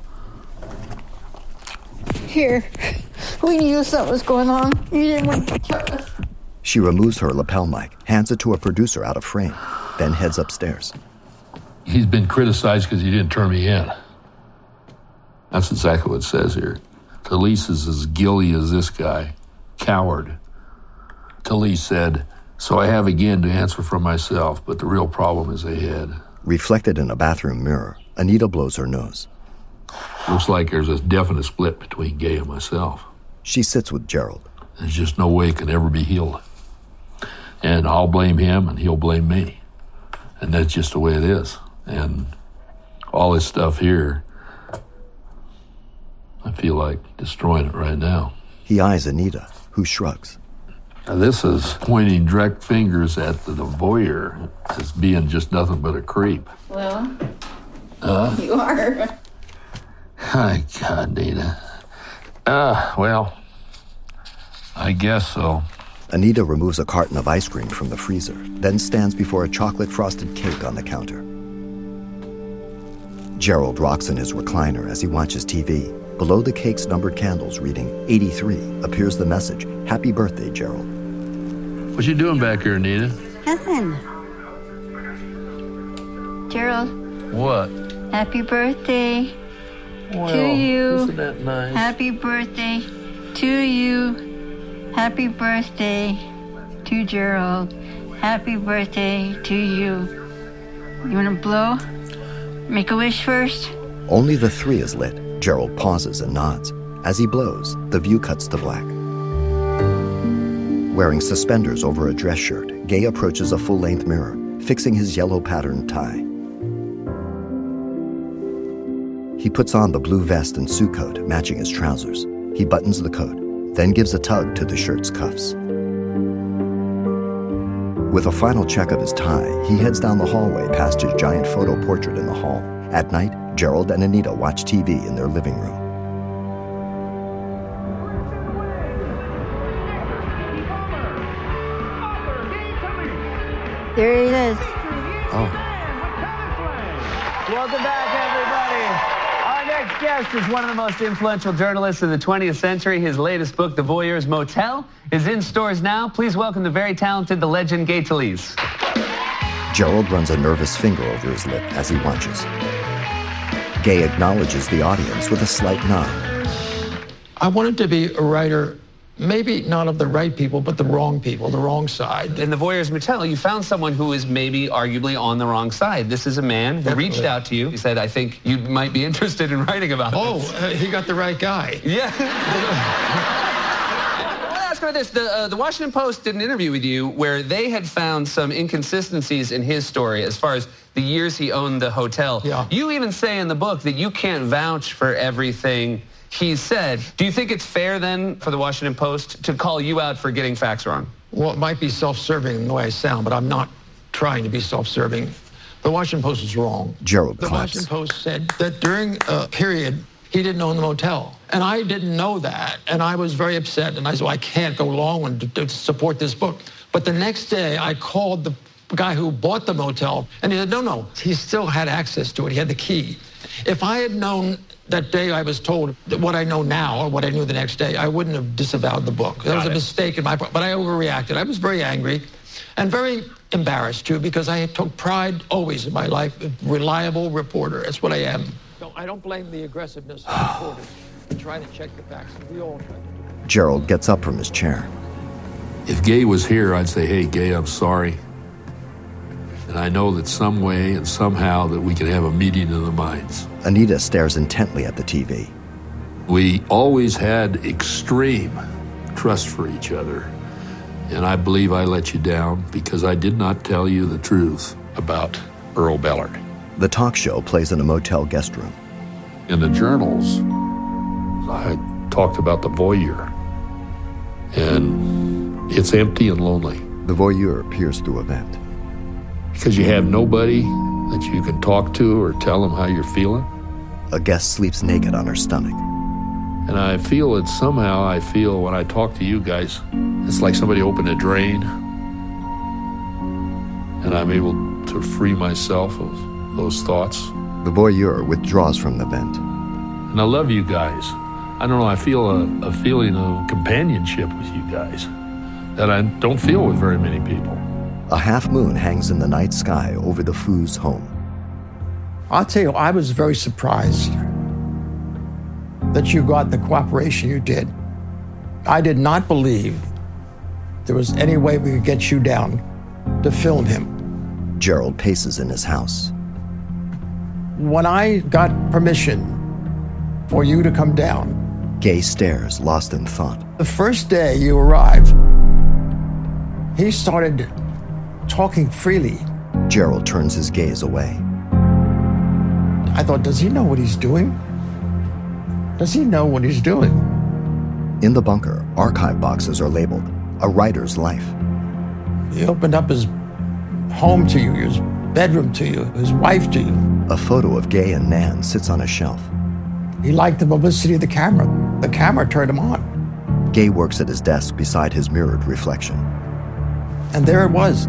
Here, we knew something was going on. You didn't want to tell us. She removes her lapel mic, hands it to a producer out of frame, then heads upstairs. He's been criticized because he didn't turn me in. That's exactly what it says here. Talese is as guilty as this guy. Coward. Talese said, so I have again to answer for myself, but the real problem is ahead. Reflected in a bathroom mirror, Anita blows her nose. Looks like there's a definite split between Gay and myself. She sits with Gerald. There's just no way it can ever be healed. And I'll blame him, and he'll blame me. And that's just the way it is. And all this stuff here, I feel like destroying it right now. He eyes Anita, who shrugs. Now, this is pointing direct fingers at the, the voyeur as being just nothing but a creep. Well, Uh, you are. My God, Nita. Uh, well, I guess so. Anita removes a carton of ice cream from the freezer, then stands before a chocolate-frosted cake on the counter. Gerald rocks in his recliner as he watches T V. Below the cake's numbered candles reading eighty-three appears the message, Happy birthday, Gerald. What you doing back here, Anita? Nothing. Gerald, What? happy birthday Well, to you. isn't that nice? Happy birthday to you. Happy birthday to Gerald. Happy birthday to you. You want to blow? Make a wish first? Only the three is lit. Gerald pauses and nods. As he blows, the view cuts to black. Wearing suspenders over a dress shirt, Gay approaches a full-length mirror, fixing his yellow patterned tie. He puts on the blue vest and suit coat, matching his trousers. He buttons the coat, then gives a tug to the shirt's cuffs. With a final check of his tie, he heads down the hallway past his giant photo portrait in the hall. At night, Gerald and Anita watch T V in their living room. There it is. Oh. Welcome back, everybody. Our next guest is one of the most influential journalists of the twentieth century. His latest book, The Voyeur's Motel, is in stores now. Please welcome the very talented, the legend, Gay Talese. Gerald runs a nervous finger over his lip as he watches. Gay acknowledges the audience with a slight nod. I wanted to be a writer, maybe not of the right people, but the wrong people, the wrong side. In The Voyeur's Motel, you found someone who is maybe arguably on the wrong side. This is a man who Definitely. reached out to you. He said, I think you might be interested in writing about Oh, this. uh, he got the right guy. Yeah. I want to ask about this. The, uh, the Washington Post did an interview with you where they had found some inconsistencies in his story as far as the years he owned the hotel. Yeah. You even say in the book that you can't vouch for everything he said. Do you think it's fair then for the Washington Post to call you out for getting facts wrong? Well, it might be self-serving in the way I sound, but I'm not trying to be self-serving. The Washington Post is wrong. Gerald The claps. Washington Post said that during a period, he didn't own the motel. And I didn't know that. And I was very upset. And I said, well, I can't go long and to, to support this book. But the next day, I called the guy who bought the motel, and he said, no, no, he still had access to it. He had the key. If I had known that day I was told what I know now, or what I knew the next day, I wouldn't have disavowed the book. That was a mistake in my part, but I overreacted. I was very angry and very embarrassed, too, because I took pride always in my life, a reliable reporter. That's what I am. No, I don't blame the aggressiveness of reporters in trying to check the facts. We all try to do it. Gerald gets up from his chair. If Gay was here, I'd say, hey, Gay, I'm sorry. And I know that some way and somehow that we can have a meeting of the minds. Anita stares intently at the T V. We always had extreme trust for each other. And I believe I let you down because I did not tell you the truth about Earl Bellard. The talk show plays in a motel guest room. In the journals, I talked about the voyeur. And it's empty and lonely. The voyeur peers through a vent. Because you have nobody that you can talk to or tell them how you're feeling. A guest sleeps naked on her stomach. And I feel it somehow, I feel when I talk to you guys, it's like somebody opened a drain. And I'm able to free myself of those thoughts. The voyeur withdraws from the vent. And I love you guys. I don't know, I feel a, a feeling of companionship with you guys that I don't feel with very many people. A half moon hangs in the night sky over the Foos home. I'll tell you, I was very surprised that you got the cooperation you did. I did not believe there was any way we could get you down to film him. Gerald paces in his house. When I got permission for you to come down, Gay stares, lost in thought. The first day you arrived, he started talking freely. Gerald turns his gaze away. I thought, does he know what he's doing? Does he know what he's doing? In the bunker, archive boxes are labeled, A Writer's Life. He opened up his home to you, his bedroom to you, his wife to you. A photo of Gay and Nan sits on a shelf. He liked the publicity of the camera. The camera turned him on. Gay works at his desk beside his mirrored reflection. And there it was.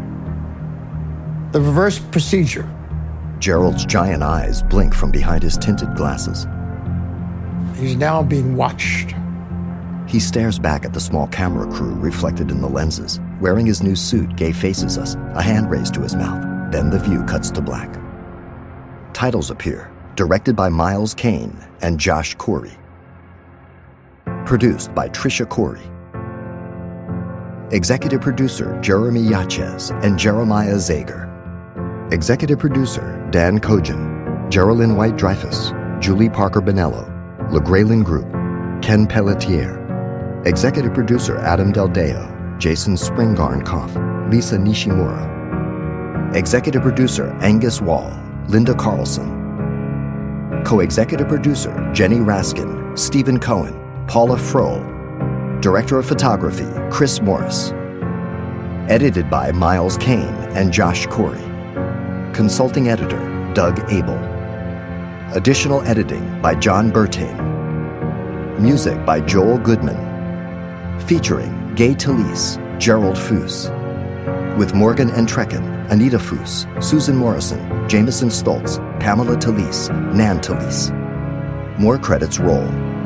The reverse procedure. Gerald's giant eyes blink from behind his tinted glasses. He's now being watched. He stares back at the small camera crew reflected in the lenses. Wearing his new suit, Gay faces us, a hand raised to his mouth. Then the view cuts to black. Titles appear, directed by Miles Kane and Josh Corey. Produced by Tricia Corey. Executive producer Jeremy Yachez and Jeremiah Zager. Executive producer Dan Kojin, Geraldine White-Dreyfus, Julie Parker Bonello, LeGrayland Group, Ken Pelletier. Executive producer Adam Del Deo, Jason Springarn-Koff, Lisa Nishimura. Executive producer Angus Wall, Linda Carlson. Co-executive producer Jenny Raskin, Stephen Cohen, Paula Frohl. Director of photography Chris Morris. Edited by Miles Kane and Josh Corey. Consulting editor Doug Abel. Additional editing by John Bertain. Music by Joel Goodman. Featuring Gay Talese, Gerald Foos. With Morgan Entrekin, Anita Foos, Susan Morrison, Jameson Stoltz, Pamela Talese, Nan Talese. More credits roll.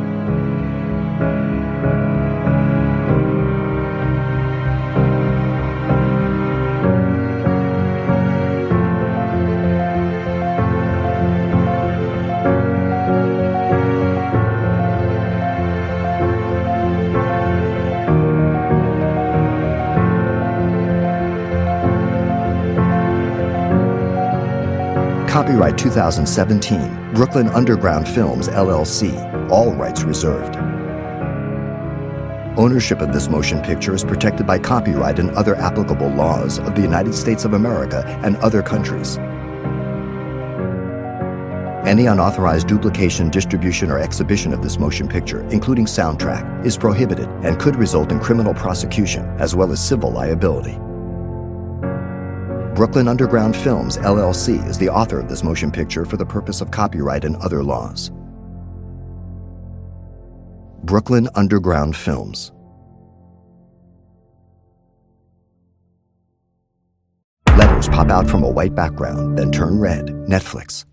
Copyright two thousand seventeen, Brooklyn Underground Films, L L C. All rights reserved. Ownership of this motion picture is protected by copyright and other applicable laws of the United States of America and other countries. Any unauthorized duplication, distribution, or exhibition of this motion picture, including soundtrack, is prohibited and could result in criminal prosecution as well as civil liability. Brooklyn Underground Films, L L C, is the author of this motion picture for the purpose of copyright and other laws. Brooklyn Underground Films. Letters pop out from a white background, then turn red. Netflix.